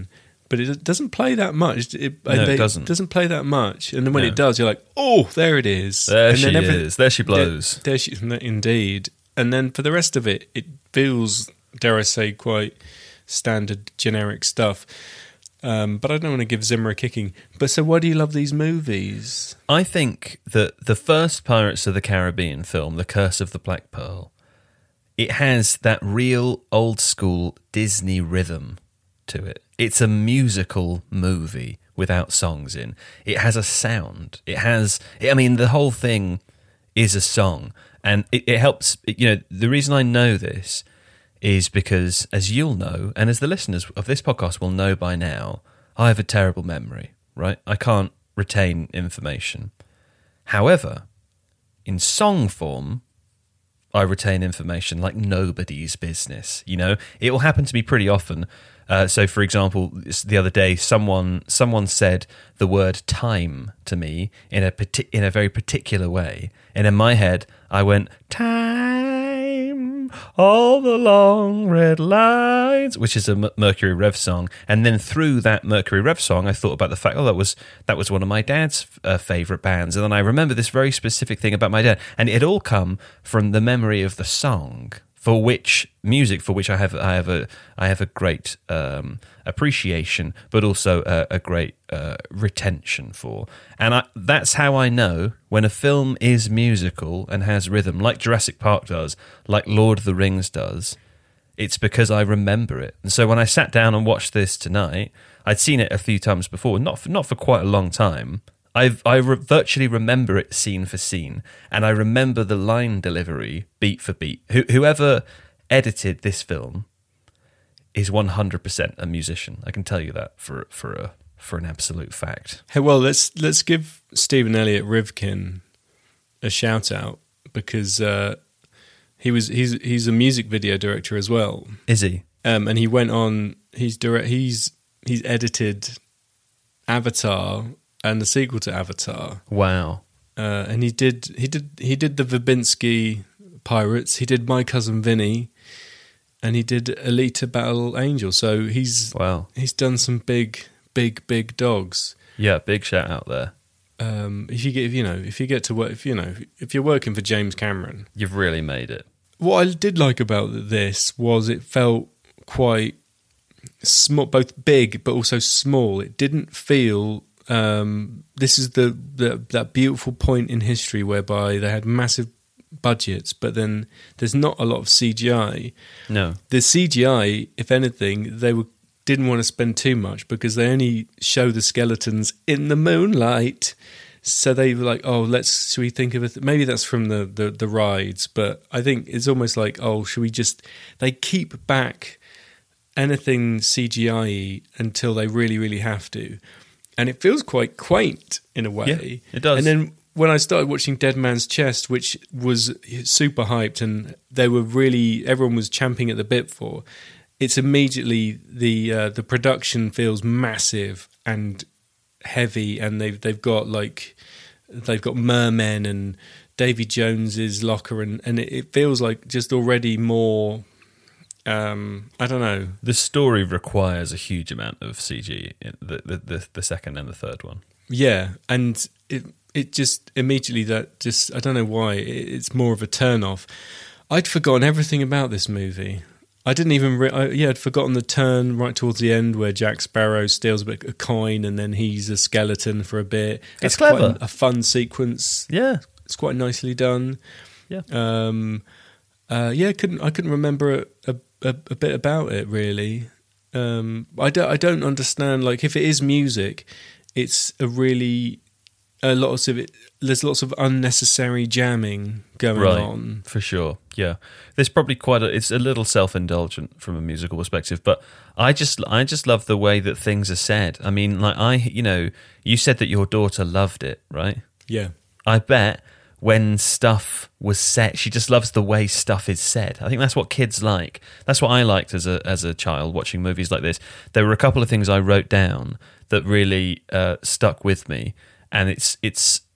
but it doesn't play that much. It, No, it they- doesn't. doesn't play that much. And then when No. it does, you're like, oh, there it is. There and she then every- is. There she blows. There, there she, indeed. And then for the rest of it, it feels, dare I say, quite standard, generic stuff. Um, but I don't want to give Zimmer a kicking. But so why do you love these movies? I think that the first Pirates of the Caribbean film, The Curse of the Black Pearl, it has that real old school Disney rhythm to it. It's a musical movie without songs in. It has a sound. It has, I mean, the whole thing is a song. And it, it helps, you know, the reason I know this is because, as you'll know, and as the listeners of this podcast will know by now, I have a terrible memory, right? I can't retain information. However, in song form, I retain information like nobody's business. You know, it will happen to me pretty often. Uh, so, for example, the other day, someone someone said the word "time" to me in a parti- in a very particular way, and in my head, I went "time, all the long red lines," which is a M- Mercury Rev song. And then through that Mercury Rev song, I thought about the fact, oh, that was that was one of my dad's uh, favorite bands, and then I remember this very specific thing about my dad, and it had all come from the memory of the song. For which music, for which I have, I have a, I have a great um, appreciation, but also a, a great uh, retention for, and I, that's how I know when a film is musical and has rhythm, like Jurassic Park does, like Lord of the Rings does. It's because I remember it, and so when I sat down and watched this tonight, I'd seen it a few times before, not for, not for quite a long time. I've, I re- virtually remember it scene for scene, and I remember the line delivery beat for beat. Who, whoever edited this film is one hundred percent a musician. I can tell you that for for a for an absolute fact. Hey, well, let's let's give Stephen Elliott Rivkin a shout out because uh, he was he's he's a music video director as well. Is he? Um, and he went on. He's direct. He's he's edited Avatar and the sequel to Avatar. Wow. Uh, and he did he did he did the Verbinski Pirates. He did My Cousin Vinny, and he did Alita Battle Angel. So he's Wow. he's done some big big big dogs. Yeah, big shout out there. Um, if you get if, you know if you get to work if you know if you're working for James Cameron, You've really made it. what I did like about this was it felt quite small, both big but also small. It didn't feel. Um, this is the, the that beautiful point in history whereby they had massive budgets, but then there's not a lot of C G I. No. The C G I, if anything, they were didn't want to spend too much because they only show the skeletons in the moonlight. So they were like, oh, let's, should we think of it? Maybe that's from the, the, the rides, but I think it's almost like, oh, should we just, they keep back anything C G I until they really, really have to. And it feels quite quaint in a way. Yeah, it does. And then when I started watching Dead Man's Chest, which was super hyped and they were really, everyone was champing at the bit for, it's immediately, the uh, the production feels massive and heavy, and they've they've got like they've got mermen and Davy Jones's locker, and and it, it feels like just already more. Um, I don't know. The story requires a huge amount of C G. The the the, the second and the third one. Yeah, and it it just immediately that just I don't know why it, it's more of a turn off. I'd forgotten everything about this movie. I didn't even re- I, yeah I'd forgotten the turn right towards the end where Jack Sparrow steals a bit a coin and then he's a skeleton for a bit. It's That's quite clever. a, a fun sequence. Yeah. It's quite nicely done. Yeah. Um. Uh. Yeah. Couldn't I couldn't remember a a, a, a bit about it really. Um. I don't I don't understand, like, if it is music, it's a really a lot of it. There's lots of unnecessary jamming going Right, on. for sure. Yeah, there's probably quite a. It's a little self-indulgent from a musical perspective, but I just, I just love the way that things are said. I mean, like I, you know, you said that your daughter loved it, right? Yeah. I bet when stuff was said, she just loves the way stuff is said. I think that's what kids like. That's what I liked as a as a child watching movies like this. There were a couple of things I wrote down that really uh, stuck with me, and it's it's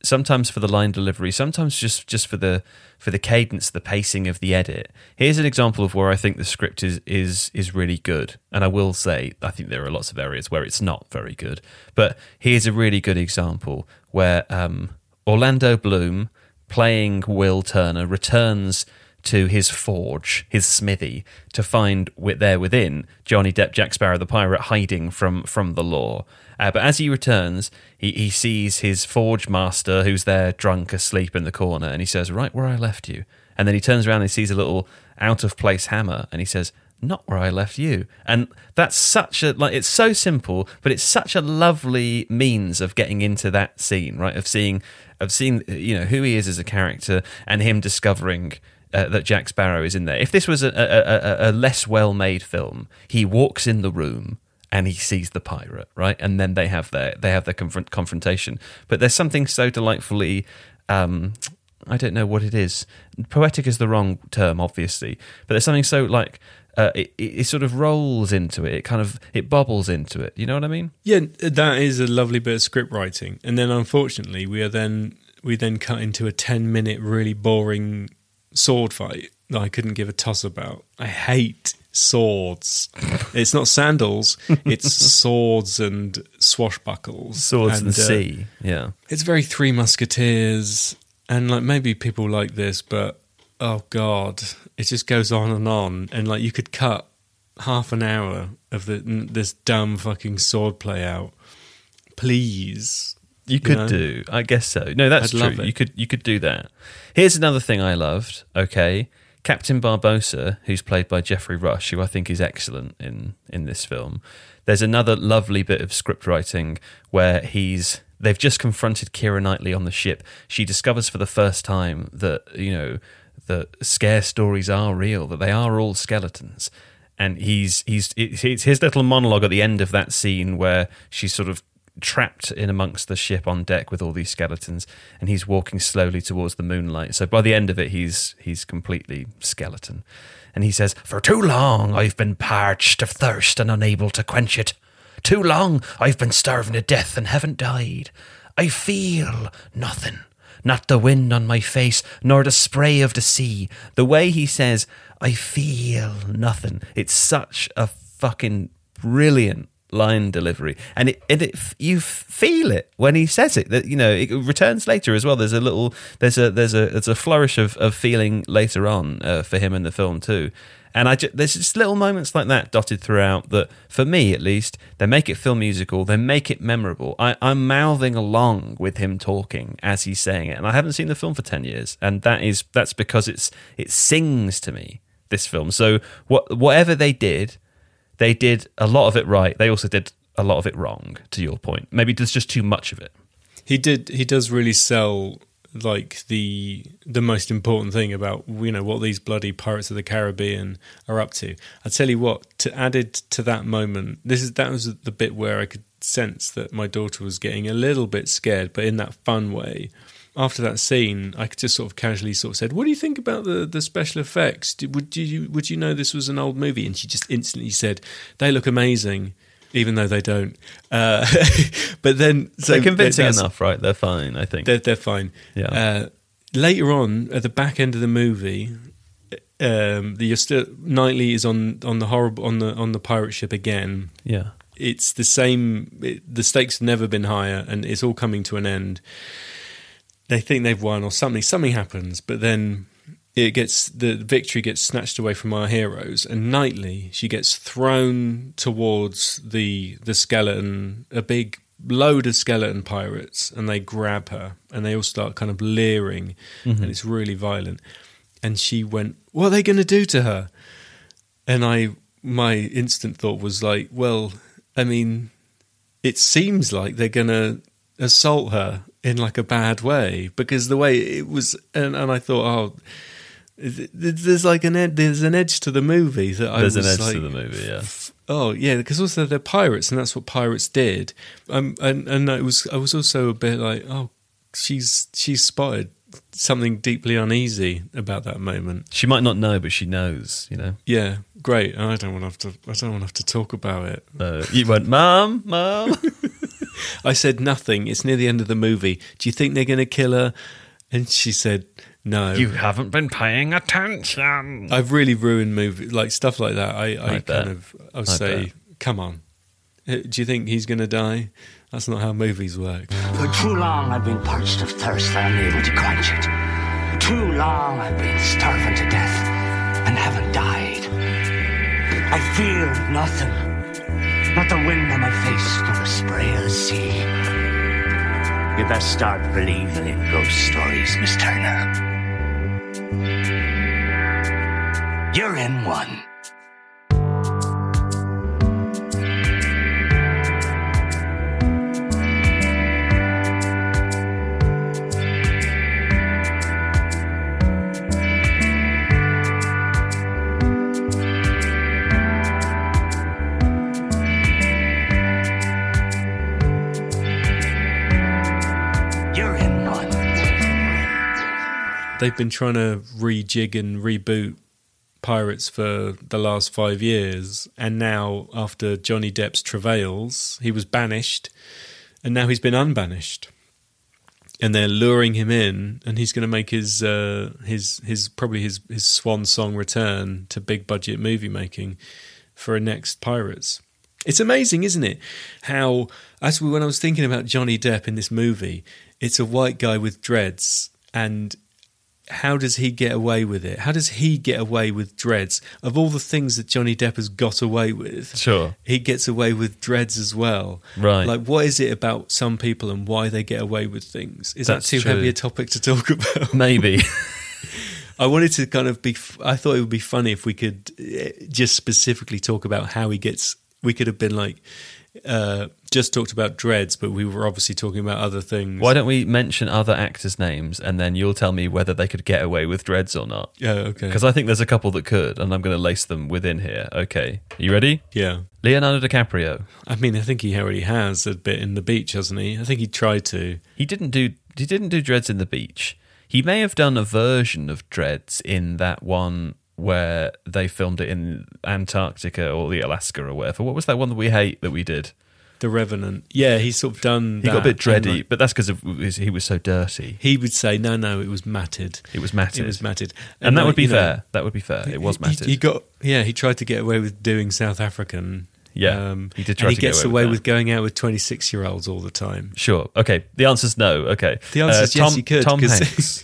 sometimes for the line delivery, sometimes just, just for the for the cadence, the pacing of the edit. Here's an example of where I think the script is is is really good. And I will say, I think there are lots of areas where it's not very good. But here's a really good example where um, Orlando Bloom, playing Will Turner, returns to his forge, his smithy, to find with, there within Johnny Depp, Jack Sparrow the pirate, hiding from from the law. Uh, but as he returns, he, he sees his forge master, who's there drunk, asleep in the corner, and he says, "Right where I left you." And then he turns around and he sees a little out-of-place hammer, and he says, "Not where I left you." And that's such a, like, it's so simple, but it's such a lovely means of getting into that scene, right? Of seeing, of seeing, you know, who he is as a character, and him discovering Uh, that Jack Sparrow is in there. If this was a, a, a, a less well-made film, he walks in the room and he sees the pirate, right? And then they have their they have their confront, confrontation. But there's something so delightfully, um, I don't know what it is. Poetic is the wrong term, obviously. But there's something so like uh, it, it, it sort of rolls into it. It kind of it bubbles into it. You know what I mean? Yeah, that is a lovely bit of script writing. And then unfortunately, we are then we then cut into a ten-minute really boring sword fight that I couldn't give a toss about. I hate swords. It's not sandals, it's swords and swashbuckles. Swords and, and the uh, sea, yeah. It's very Three Musketeers, and like maybe people like this, but oh god, it just goes on and on, and like you could cut half an hour of the this dumb fucking sword play out. Please. You could you know? do, I guess so. No, that's I'd true. love it. You could you could do that. Here's another thing I loved. Okay, Captain Barbossa, who's played by Jeffrey Rush, who I think is excellent in in this film. There's another lovely bit of script writing where he's they've just confronted Keira Knightley on the ship. She discovers for the first time that, you know, that scare stories are real, that they are all skeletons. And he's he's it's his little monologue at the end of that scene where she's sort of trapped in amongst the ship on deck with all these skeletons, and he's walking slowly towards the moonlight. So by the end of it, he's he's completely skeleton. And he says, "For too long I've been parched of thirst and unable to quench it. Too long I've been starving to death and haven't died. I feel nothing. Not the wind on my face, nor the spray of the sea." The way he says, "I feel nothing," it's such a fucking brilliant line delivery, and it, it, it you feel it when he says it. That, you know, it returns later as well. There's a little, there's a there's a there's a flourish of, of feeling later on uh, for him in the film too. And I just, there's just little moments like that dotted throughout that, for me at least, they make it feel musical. They make it memorable. I, I'm mouthing along with him talking as he's saying it, and I haven't seen the film for ten years, and that is that's because it's it sings to me, this film. So what whatever they did, they did a lot of it right. They also did a lot of it wrong, to your point. Maybe there's just too much of it. He did. He does really sell like the the most important thing about, you know, what these bloody Pirates of the Caribbean are up to. I tell you what, to added to that moment, this is that was the bit where I could sense that my daughter was getting a little bit scared, but in that fun way. After that scene, I could just sort of casually sort of said, "What do you think about the, the special effects? Did, would you would you know this was an old movie?" And she just instantly said, "They look amazing," even though they don't. Uh, but then, so they're convincing enough, right? They're fine, I think. They're they're fine. Yeah. Uh, later on, at the back end of the movie, um, the you're still Knightley is on on the horrible on the on the pirate ship again. Yeah. It's the same. It, the stakes have never been higher, and it's all coming to an end. They think they've won or something. Something happens, but then it gets the victory gets snatched away from our heroes. And Knightley, she gets thrown towards the the skeleton, a big load of skeleton pirates, and they grab her, and they all start kind of leering, mm-hmm. and it's really violent. And she went, "What are they going to do to her?" And I, my instant thought was like, well, I mean, it seems like they're going to assault her in like a bad way, because the way it was, and, and I thought, oh, there's like an ed- there's an edge to the movie that I there's was an edge like, to the movie, yeah. Oh yeah, because also they're pirates, and that's what pirates did. Um, and and it was I was also a bit like, oh, she's she's spotted something deeply uneasy about that moment. She might not know, but she knows, you know. Yeah, great. I don't want to have to. I don't want to have to talk about it. Uh, you went, "Mum, Mum." I said nothing. It's near the end of the movie. Do you think they're going to kill her? And she said, no. You haven't been paying attention. I've really ruined movies, like stuff like that. I, I, I bet. kind of, I'll I say, bet. come on. Uh, Do you think he's going to die? That's not how movies work. For too long I've been parched of thirst and unable to quench it. Too long I've been starving to death and haven't died. I feel nothing. Not the wind on my face, nor the spray of the sea. You best start believing in ghost stories, Miss Turner. You're in one. They've been trying to rejig and reboot Pirates for the last five years, and now after Johnny Depp's travails, he was banished, and now he's been unbanished, and they're luring him in, and he's going to make his uh, his his probably his his swan song return to big budget movie making for a next Pirates. It's amazing, isn't it? How as we, when I was thinking about Johnny Depp in this movie, it's a white guy with dreads, and how does he get away with it? How does he get away with dreads? Of all the things that Johnny Depp has got away with, Sure. he gets away with dreads as well. Right. Like, what is it about some people and why they get away with things? Is That's that too true. heavy a topic to talk about? Maybe. I wanted to kind of be, I thought it would be funny if we could uh, just specifically talk about how he gets, we could have been like, uh, just talked about dreads, but we were obviously talking about other things. Why don't we mention other actors' names and then you'll tell me whether they could get away with dreads or not? Yeah, okay. Because I think there's a couple that could, and I'm going to lace them within here. Okay. You ready? Yeah. Leonardo DiCaprio. I mean, I think he already has a bit in The Beach, hasn't he? I think he tried to. He didn't do he didn't do dreads in The Beach. He may have done a version of dreads in that one where they filmed it in Antarctica or the Alaska or whatever. What was that one that we hate that we did? The Revenant. Yeah, he's sort of done He that. got a bit dready, And, like, but that's because he was so dirty. he would say, no, no, it was matted. It was matted. It was matted. And, that like, would be you know, fair. That would be fair. It was he- matted. He, got, yeah, he tried to get away with doing South African. Yeah, um, he did try and to he get gets away away with with, that. going out with twenty-six-year-olds all the time. Sure. Okay. The answer's no. Okay. The answer is Uh, yes, Tom- he could. Tom 'cause- Hanks.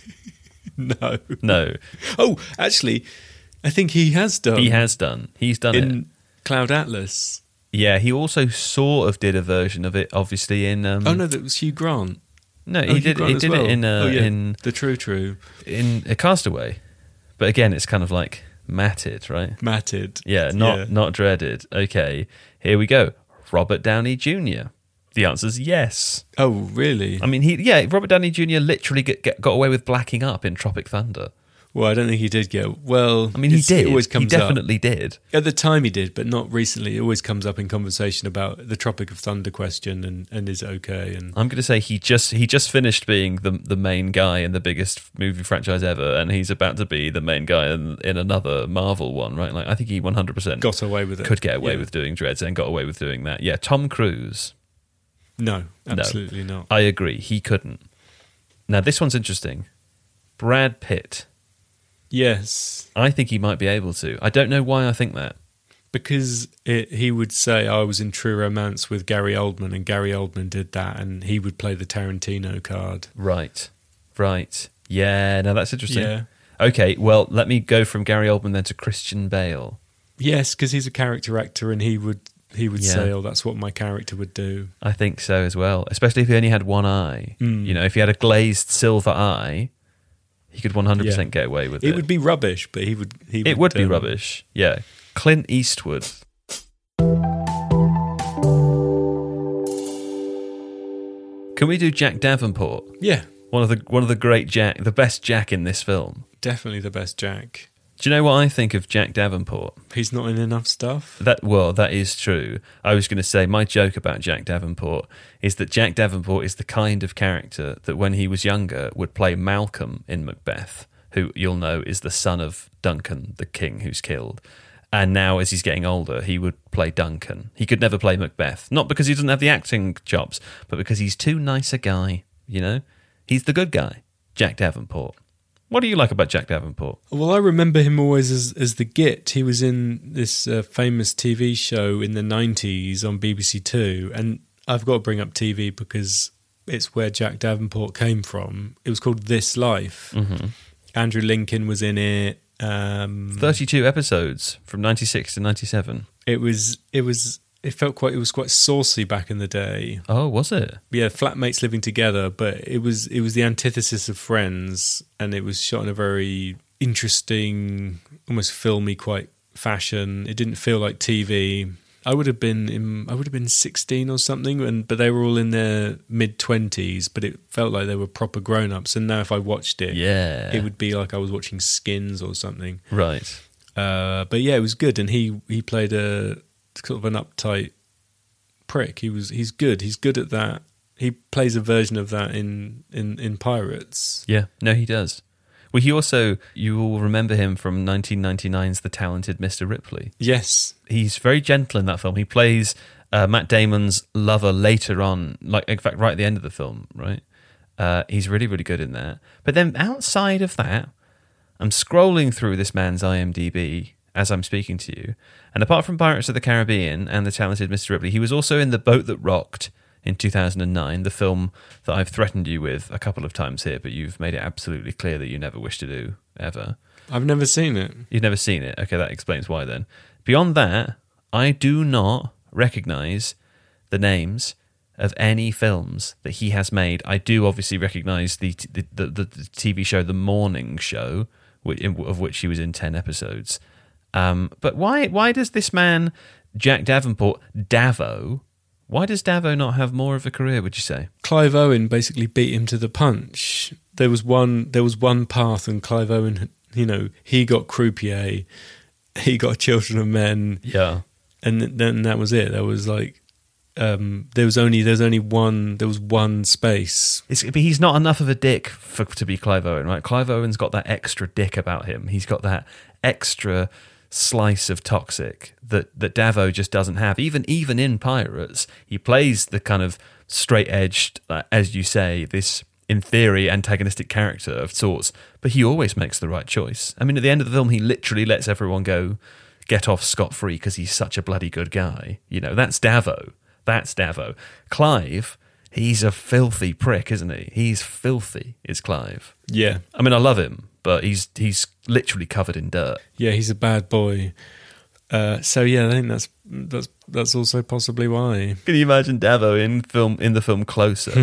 no. No. Oh, actually, I think he has done. He has done. He's done in it. Cloud Atlas. Yeah, he also sort of did a version of it, obviously, in... Um, Oh, no, that was Hugh Grant. No, Oh, he Hugh did, Grant he as did well. it in, uh, oh, yeah. in, The True True. in a Castaway. But again, it's kind of like matted, right? Matted. Yeah, not Yeah. not dreaded. Okay, here we go. Robert Downey Junior The answer's yes. Oh, really? I mean, he yeah, Robert Downey Junior literally get, get, got away with blacking up in Tropic Thunder. Well, I don't think he did get... Well, I mean, he it's- did. It always He comes definitely up. did. At the time he did, but not recently. It always comes up in conversation about the Tropic of Thunder question and, and is it okay? And I'm going to say he just he just finished being the the main guy in the biggest movie franchise ever, and he's about to be the main guy in, in another Marvel one, right? Like I think he one hundred percent got away with it. could get away Yeah. with doing dreads and got away with doing that. Yeah, Tom Cruise. No, No. absolutely not. I agree. He couldn't. Now this one's interesting. Brad Pitt. Yes, I think he might be able to. I don't know why I think that. because it, he would say, I was in True Romance with Gary Oldman, and Gary Oldman did that, and he would play the Tarantino card. Right. Right. Yeah, now that's interesting. Yeah. Okay, well, let me go from Gary Oldman then to Christian Bale. Yes, because he's a character actor, and he would he would Yeah. say, oh, that's what my character would do. I think so as well, especially if he only had one eye. Mm. You know, if he had a glazed silver eye, he could one hundred percent Yeah. get away with It it. would be rubbish, but he would... He it would be um, rubbish. Yeah. Clint Eastwood. Can we do Jack Davenport? Yeah, One of the one of the great Jack, the best Jack in this film. definitely the best Jack. Do you know what I think of Jack Davenport? He's not in enough stuff. That well, that is true. I was going to say my joke about Jack Davenport is that Jack Davenport is the kind of character that when he was younger would play Malcolm in Macbeth, who you'll know is the son of Duncan, the king who's killed. And now, as he's getting older, he would play Duncan. He could never play Macbeth. Not because he doesn't have the acting chops, but because he's too nice a guy, you know? He's the good guy, Jack Davenport. What do you like about Jack Davenport? Well, I remember him always as, as the Git. He was in this uh, famous T V show in the nineties on B B C Two. And I've got to bring up T V because it's where Jack Davenport came from. It was called This Life. Mm-hmm. Andrew Lincoln was in it. Um, thirty-two episodes from ninety-six to ninety-seven. It was, it was, it felt quite, it was quite saucy back in the day. Oh, was it? Yeah, flatmates living together, but it was, it was the antithesis of Friends, and it was shot in a very interesting, almost filmy, quite fashion. It didn't feel like T V. I would have been in, I would have been sixteen or something, and but they were all in their mid twenties. But it felt like they were proper grown ups. And now, if I watched it, yeah, it would be like I was watching Skins or something. Right. Uh, but yeah, it was good, and he he played a sort of an uptight prick. He was he's good. He's good at that. He plays a version of that in in in Pirates. Yeah. No, he does. Well, he also, you will remember him from nineteen ninety-nine's The Talented Mister Ripley. Yes. He's very gentle in that film. He plays uh, Matt Damon's lover later on, like in fact, right at the end of the film, right? Uh, he's really, really good in that. But then outside of that, I'm scrolling through this man's I M D B as I'm speaking to you. And apart from Pirates of the Caribbean and The Talented Mister Ripley, he was also in The Boat That Rocked in two thousand nine, the film that I've threatened you with a couple of times here, but you've made it absolutely clear that you never wish to do, ever. I've never seen it. You've never seen it? Okay, that explains why then. Beyond that, I do not recognise the names of any films that he has made. I do obviously recognise the, the, the, the T V show The Morning Show, of which he was in ten episodes. Um, but why why does this man, Jack Davenport, Davo... Why does Davo not have more of a career, would you say? Clive Owen basically beat him to the punch. There was one there was one path, and Clive Owen, you know, he got Croupier, he got Children of Men. Yeah. And then that was it. There was like um, there was only there was only one there was one space. It's, but he's not enough of a dick for to be Clive Owen, right? Clive Owen's got that extra dick about him. He's got that extra slice of toxic that that Davo just doesn't have. Even even in Pirates, he plays the kind of straight-edged, uh, as you say, this in theory antagonistic character of sorts, but he always makes the right choice. I mean, at the end of the film, he literally lets everyone go, get off scot-free because he's such a bloody good guy. You know, that's Davo. That's Davo. Clive, he's a filthy prick, isn't he? He's filthy, is Clive. Yeah. I mean, I love him, but he's he's literally covered in dirt. Yeah, he's a bad boy. Uh, so yeah, I think that's that's that's also possibly why. Can you imagine Davo in film in the film Closer?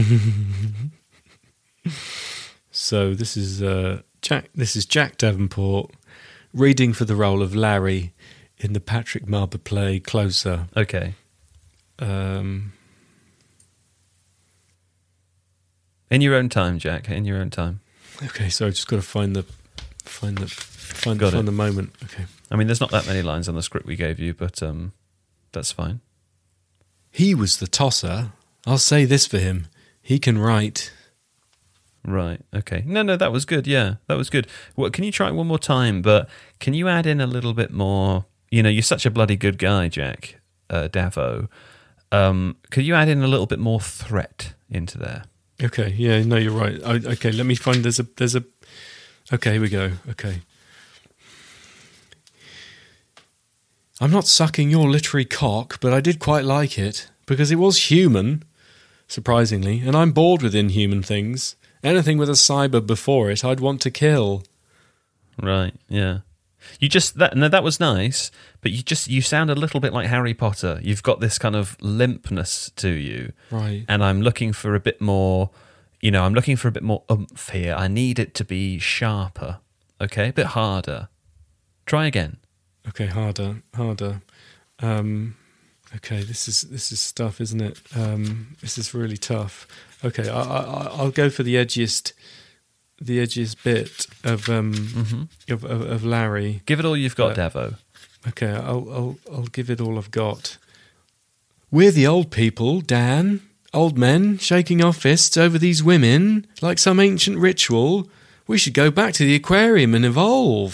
So this is uh, Jack. This is Jack Davenport reading for the role of Larry in the Patrick Marber play Closer. Okay. Um, in your own time, Jack. In your own time. Okay, so I just got to find the find the find, Got find it. the moment. Okay. I mean, there's not that many lines on the script we gave you, but um, that's fine. He was the tosser. I'll say this for him: he can write. Right. Okay. No, no, that was good. Yeah, that was good. Well, can you try it one more time? But can you add in a little bit more? You know, you're such a bloody good guy, Jack uh, Davo. Um, could you add in a little bit more threat into there? Okay. Yeah. No, you're right. I, okay. Let me find. There's a. There's a. Okay. Here we go. Okay. I'm not sucking your literary cock, but I did quite like it because it was human, surprisingly, and I'm bored with inhuman things. Anything with a cyber before it, I'd want to kill. Right. Yeah. You just that no, that was nice, but you just you sound a little bit like Harry Potter. You've got this kind of limpness to you, right? And I'm looking for a bit more. You know, I'm looking for a bit more oomph here. I need it to be sharper. Okay, a bit harder. Try again. Okay, harder, harder. Um, okay, this is this is stuff, isn't it? Um, this is really tough. Okay, I, I, I'll go for the edgiest, the edgiest bit of um mm-hmm. of, of of Larry. Give it all you've got, uh, Davo. Okay, I'll I'll I'll give it all I've got. We're the old people, Dan. Old men shaking our fists over these women like some ancient ritual. We should go back to the aquarium and evolve.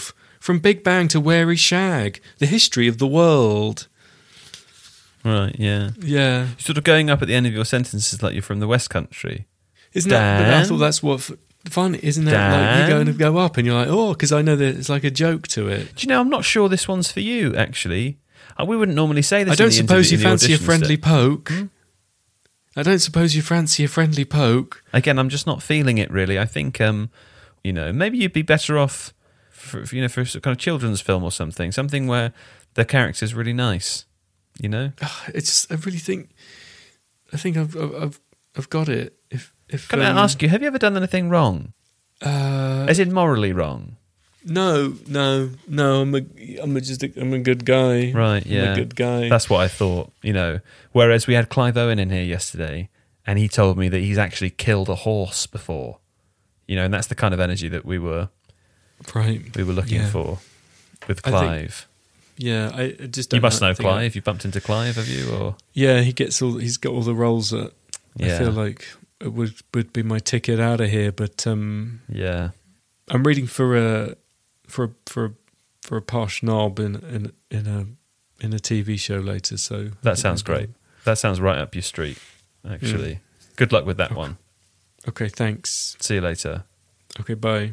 From Big Bang to Wary Shag, the history of the world. Right, yeah. Yeah. You're sort of going up at the end of your sentences like you're from the West Country. Isn't that, but I Dan? thought that's what f- fun, isn't that like you go Dan? and go up and you're like, oh, because I know that it's like a joke to it. Do you know, I'm not sure this one's for you, actually. Uh, we wouldn't normally say this I don't in the suppose you interview- in the fancy a audition friendly step. poke. I don't suppose you fancy a friendly poke. Again, I'm just not feeling it, really. I think, um, you know, maybe you'd be better off, for, you know, for a kind of children's film or something. Something where the character's really nice, you know? It's. I really think. I think I've. I've. I've got it. If. If. Can um, I ask you, have you ever done anything wrong? Uh, As in morally wrong? no. No. No. I'm a. I'm a just. A, I'm a good guy. Right, yeah. I'm a good guy. That's what I thought, you know. Whereas we had Clive Owen in here yesterday, and he told me that he's actually killed a horse before. You know, and that's the kind of energy that we were right. we were looking Yeah. for with I think- Clive. Yeah. I I just. You Don't must know think I- Clive. You bumped into Clive, have you? Or Yeah. He gets all. He's got all the roles that. Yeah. I feel like it would would be my ticket out of here, but um, yeah, I'm reading for a for a, for a, for a posh knob in in in a in a T V show later. So I that think sounds I'll go. great. That sounds right up your street, actually. Good luck with that one. Okay, thanks. See you later. Okay, bye.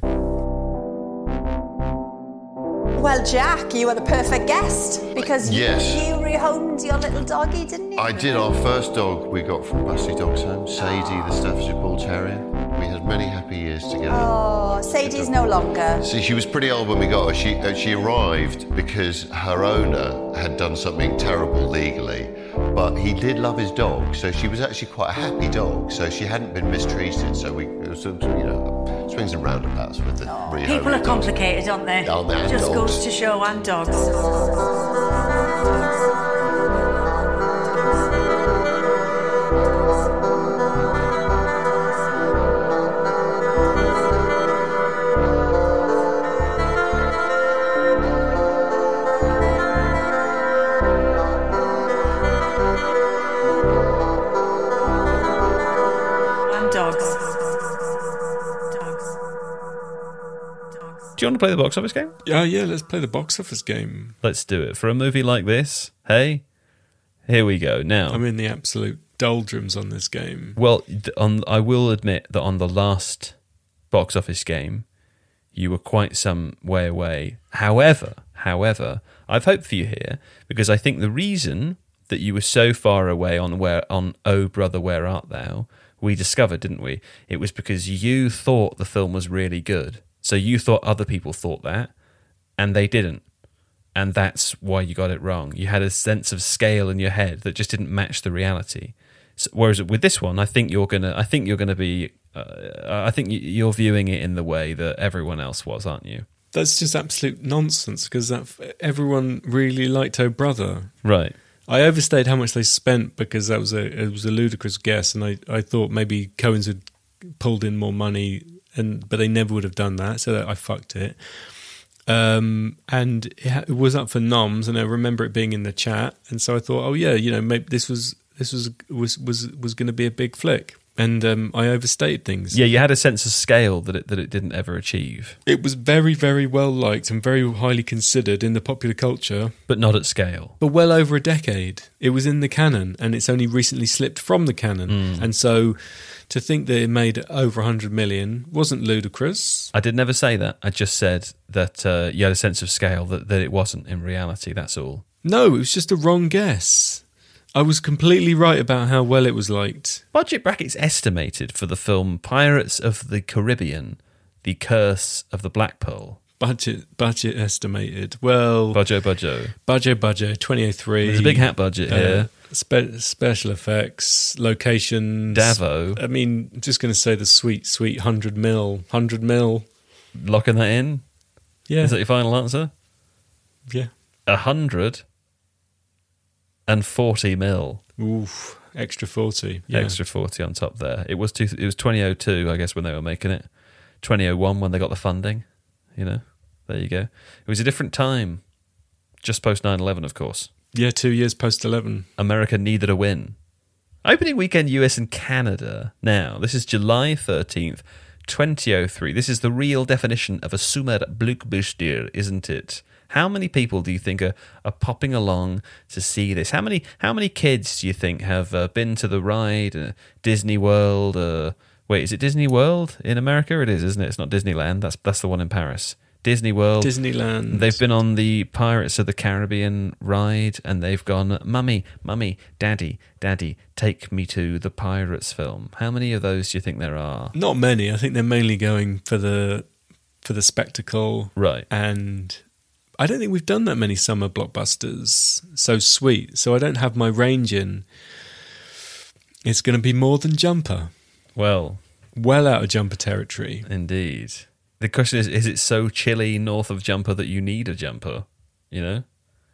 Well, Jack, you were the perfect guest because you, Yes. you rehomed your little doggy, didn't you? I did. Our first dog we got from Bussey Dogs Home, Sadie, the Staffordshire Bull Terrier. We had many happy years together. Oh, Sadie's no longer. See, she was pretty old when we got her. She uh, she arrived because her owner had done something terrible legally, but he did love his dog, so she was actually quite a happy dog. So she hadn't been mistreated. So we, it was sort of, you know, swings and roundabouts with the rehoming People are dogs. complicated, aren't they? Aren't they? And Just dogs. goes to show, and dogs. And dogs. Dogs. Do you want to play the box office game? Yeah, yeah. Let's play the box office game. Let's do it. For a movie like this, hey, here we go. Now, I'm in the absolute doldrums on this game. well, th- on, I will admit that on the last box office game, you were quite some way away. However, however, I've hope for you here because I think the reason that you were so far away on where on Oh Brother Where Art Thou, we discovered, didn't we? It was because you thought the film was really good. So you thought other people thought that, and they didn't. And that's why you got it wrong. You had a sense of scale in your head that just didn't match the reality. So, whereas with this one, I think you're gonna. I think you're gonna be. Uh, I think y- you're viewing it in the way that everyone else was, aren't you? That's just absolute nonsense because that everyone really liked Oh Brother. Right. I overstayed how much they spent because that was a it was a ludicrous guess, and I, I thought maybe Cohen's had pulled in more money, and but they never would have done that, so I fucked it. Um, and it, ha- it was up for noms, and I remember it being in the chat, and so I thought, oh yeah, you know, maybe this was this was was was was going to be a big flick, and um, I overstated things. Yeah, you had a sense of scale that it that it didn't ever achieve, It was very very well liked and very highly considered in the popular culture. but not at scale. For well over a decade. It was in the canon, and it's only recently slipped from the canon. Mm. And so to think that it made over one hundred million wasn't ludicrous. I did never say that. I just said that uh, you had a sense of scale that, that it wasn't in reality. That's all. No, it was just a wrong guess. I was completely right about how well it was liked. Budget brackets estimated for the film Pirates of the Caribbean, The Curse of the Black Pearl. Budget budget estimated. Well, Budget, budget. budget, budget, twenty oh three. There's a big hat budget here. Spe- special effects, locations. Davo. I mean, I'm just going to say the sweet, sweet one hundred mil. one hundred mil. Locking that in? Yeah. Is that your final answer? Yeah. A hundred and forty mil. Oof. Extra forty. Yeah. Extra forty on top there. It was two, it was twenty oh two, I guess, when they were making it. twenty oh one when they got the funding. You know, there you go. It was a different time. Just post nine eleven, of course. Yeah, two years post eleven. America needed a win. Opening weekend U S and Canada. Now, this is July thirteenth, twenty oh three. This is the real definition of a Sumer Blockbuster, isn't it? How many people do you think are, are popping along to see this? How many how many kids do you think have uh, been to the ride, uh, Disney World? Uh, wait, is it Disney World in America? It is, isn't it? It's not Disneyland. That's that's the one in Paris. Disney World. Disneyland. They've been on the Pirates of the Caribbean ride, and they've gone, Mummy, Mummy, Daddy, Daddy, take me to the Pirates film. How many of those do you think there are? Not many. I think they're mainly going for the for the spectacle. Right. And I don't think we've done that many summer blockbusters so sweet. So I don't have my range in. It's going to be more than Jumper. Well. Well out of Jumper territory. Indeed. The question is, is it so chilly north of Jumper that you need a jumper? You know?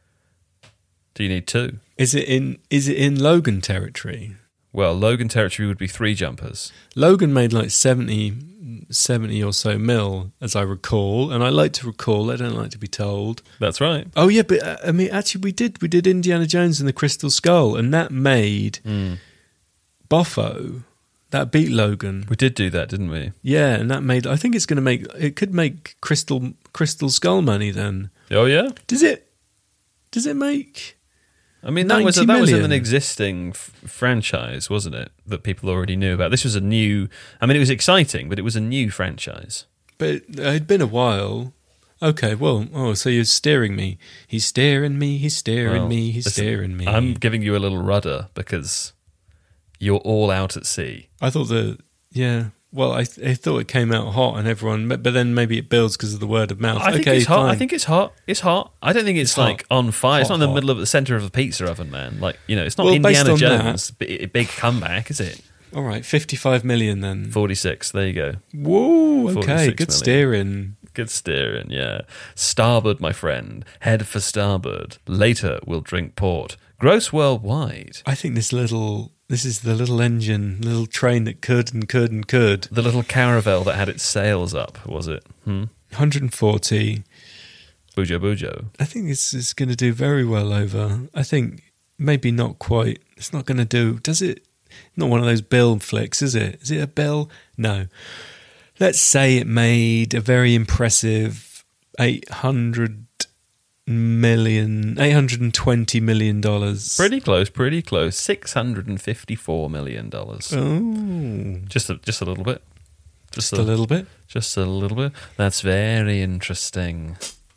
Do you need two? Is it in is it in Logan territory? Well, Logan territory would be three jumpers. Logan made like seventy, seventy or so mil, as I recall, and I like to recall. I don't like to be told. That's right. Oh yeah, but uh, I mean, actually, we did we did Indiana Jones and the Crystal Skull, and that made mm. Boffo. That beat Logan. We did do that, didn't we? Yeah, and that made. I think it's going to make. It could make Crystal Crystal Skull money then. Oh yeah. Does it? Does it make? I mean, that was a, that was an existing f- franchise, wasn't it? That people already knew about. This was a new. I mean, it was exciting, but it was a new franchise. But it had been a while. Okay, well, oh, so you're steering me. He's steering me. He's steering well, me. He's listen, steering me. I'm giving you a little rudder because you're all out at sea. I thought the yeah. Well, I, th- I thought it came out hot and everyone, but then maybe it builds because of the word of mouth. I think okay, it's hot. fine. I think it's hot. It's hot. I don't think it's, It's like hot. on fire. It's Hot, not in the hot. middle of the center of a pizza oven, man. Like, you know, it's not Well, based Indiana on Jones' b- big comeback, is it? All right, fifty-five million then. forty-six. There you go. Whoa, okay, forty-six good million. steering. Good steering, yeah. Starboard, my friend. Head for starboard. Later, we'll drink port. Gross worldwide. I think this little, this is the little engine, little train that could and could and could. The little caravel that had its sails up, was it? Hmm? one hundred forty. Bujo Bujo. I think this is going to do very well over. I think maybe not quite. It's not going to do. Does it? Not one of those Bill flicks, is it? Is it a Bill? No. Let's say it made a very impressive eight hundred million, eight hundred twenty million dollars. Pretty close, pretty close. six hundred fifty-four million dollars. Oh. Just a, just a little bit. Just a little bit? Just a little bit. That's very interesting.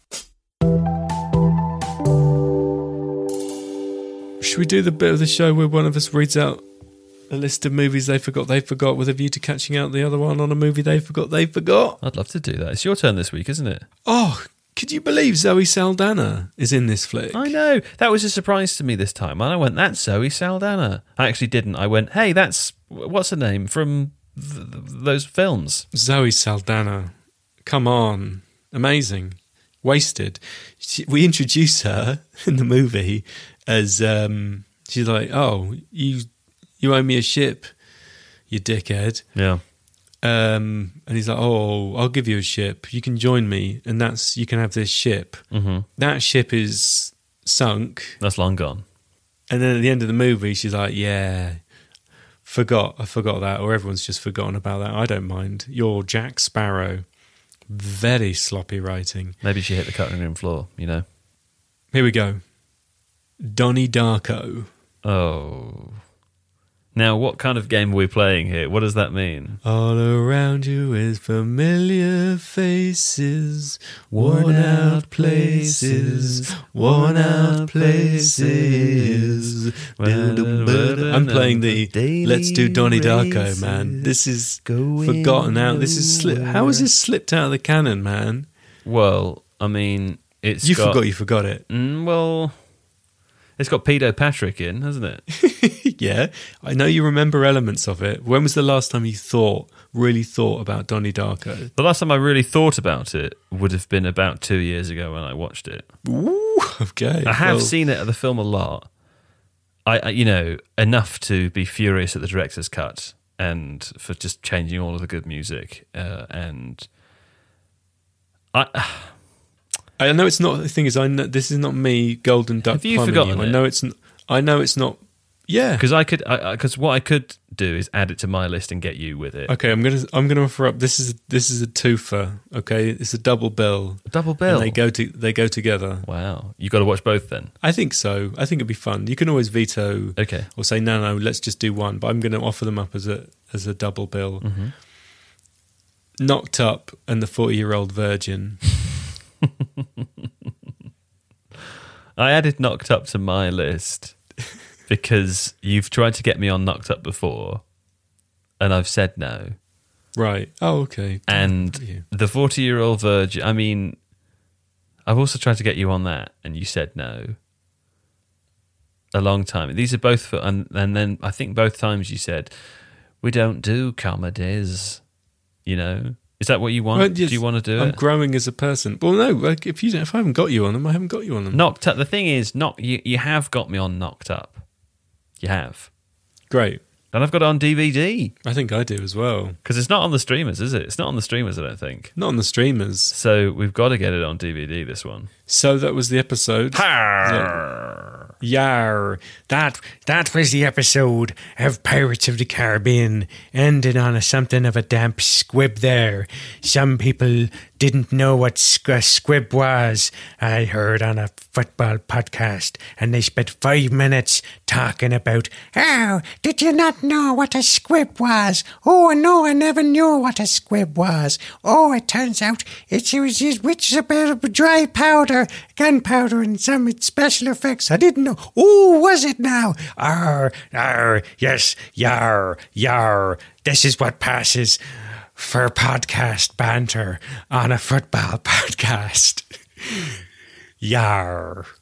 Should we do the bit of the show where one of us reads out a list of movies they forgot they forgot with a view to catching out the other one on a movie they forgot they forgot? I'd love to do that. It's your turn this week, isn't it? Oh, could you believe Zoe Saldana is in this flick? I know. That was a surprise to me this time. And I went, that's Zoe Saldana. I actually didn't. I went, hey, that's, what's her name from th- th- those films? Zoe Saldana. Come on. Amazing. Wasted. She, we introduce her in the movie as, um, she's like, oh, you you owe me a ship, you dickhead. Yeah. Um, and he's like, oh, I'll give you a ship. You can join me, and that's you can have this ship. Mm-hmm. That ship is sunk. That's long gone. And then at the end of the movie, she's like, yeah, forgot, I forgot that, or everyone's just forgotten about that. I don't mind. You're Jack Sparrow. Very sloppy writing. Maybe she hit the cutting room floor, you know. Here we go. Donnie Darko. Oh. Now, what kind of game are we playing here? What does that mean? All around you is familiar faces, worn out places, worn out places. I'm playing the Let's Do Donnie Darko, man. This is forgotten out. This is sli- how has this slipped out of the canon, man? Well, I mean, it's You got, forgot you forgot it. Mm, well, it's got Pedo Patrick in, hasn't it? Yeah, I know you remember elements of it. When was the last time you thought, really thought about Donnie Darko? The last time I really thought about it would have been about two years ago when I watched it. Ooh, okay. I have well, seen it at the film a lot. I, I, you know, enough to be furious at the director's cut and for just changing all of the good music. Uh, and I, I know it's not. The thing is, I know this is not me, Golden Duck. Have you plumbing forgotten you. I it? know it's. n- I know it's not. Yeah. Because I could, because what I could do is add it to my list and get you with it. Okay, I'm gonna I'm gonna offer up. This is this is a twofer. Okay, it's a double bill. A double bill. And they go to they go together. Wow, you got to watch both then. I think so. I think it'd be fun. You can always veto. Okay. Or say no, no. Let's just do one. But I'm going to offer them up as a as a double bill. Mm-hmm. Knocked Up and the Forty Year Old Virgin. I added Knocked Up to my list because you've tried to get me on Knocked Up before, and I've said no. Right. Oh, okay. And the forty-year-old virgin, I mean, I've also tried to get you on that, and you said no. A long time. These are both for, and, and then I think both times you said, we don't do comedies, you know? Is that what you want? Well, yes, do you want to do I'm it? I'm growing as a person. Well, no, like, if you don't, if I haven't got you on them, I haven't got you on them. Knocked Up. The thing is, knock, you, you have got me on Knocked Up. You have. Great. And I've got it on D V D. I think I do as well. Because it's not on the streamers, is it? It's not on the streamers, I don't think. Not on the streamers. So we've got to get it on D V D, this one. So that was the episode. Har! Yar. That that was the episode of Pirates of the Caribbean. Ended on a something of a damp squib there. Some people didn't know what squ- a squib was. I heard on a football podcast, and they spent five minutes talking about, oh, did you not know what a squib was? Oh, no, I never knew what a squib was. Oh, it turns out it's, it was just, which is a bit of dry powder, gunpowder, and some special effects. I didn't know. Oh, was it now? Arr, arr, yes, yar, yar. This is what passes for podcast banter on a football podcast. Yar.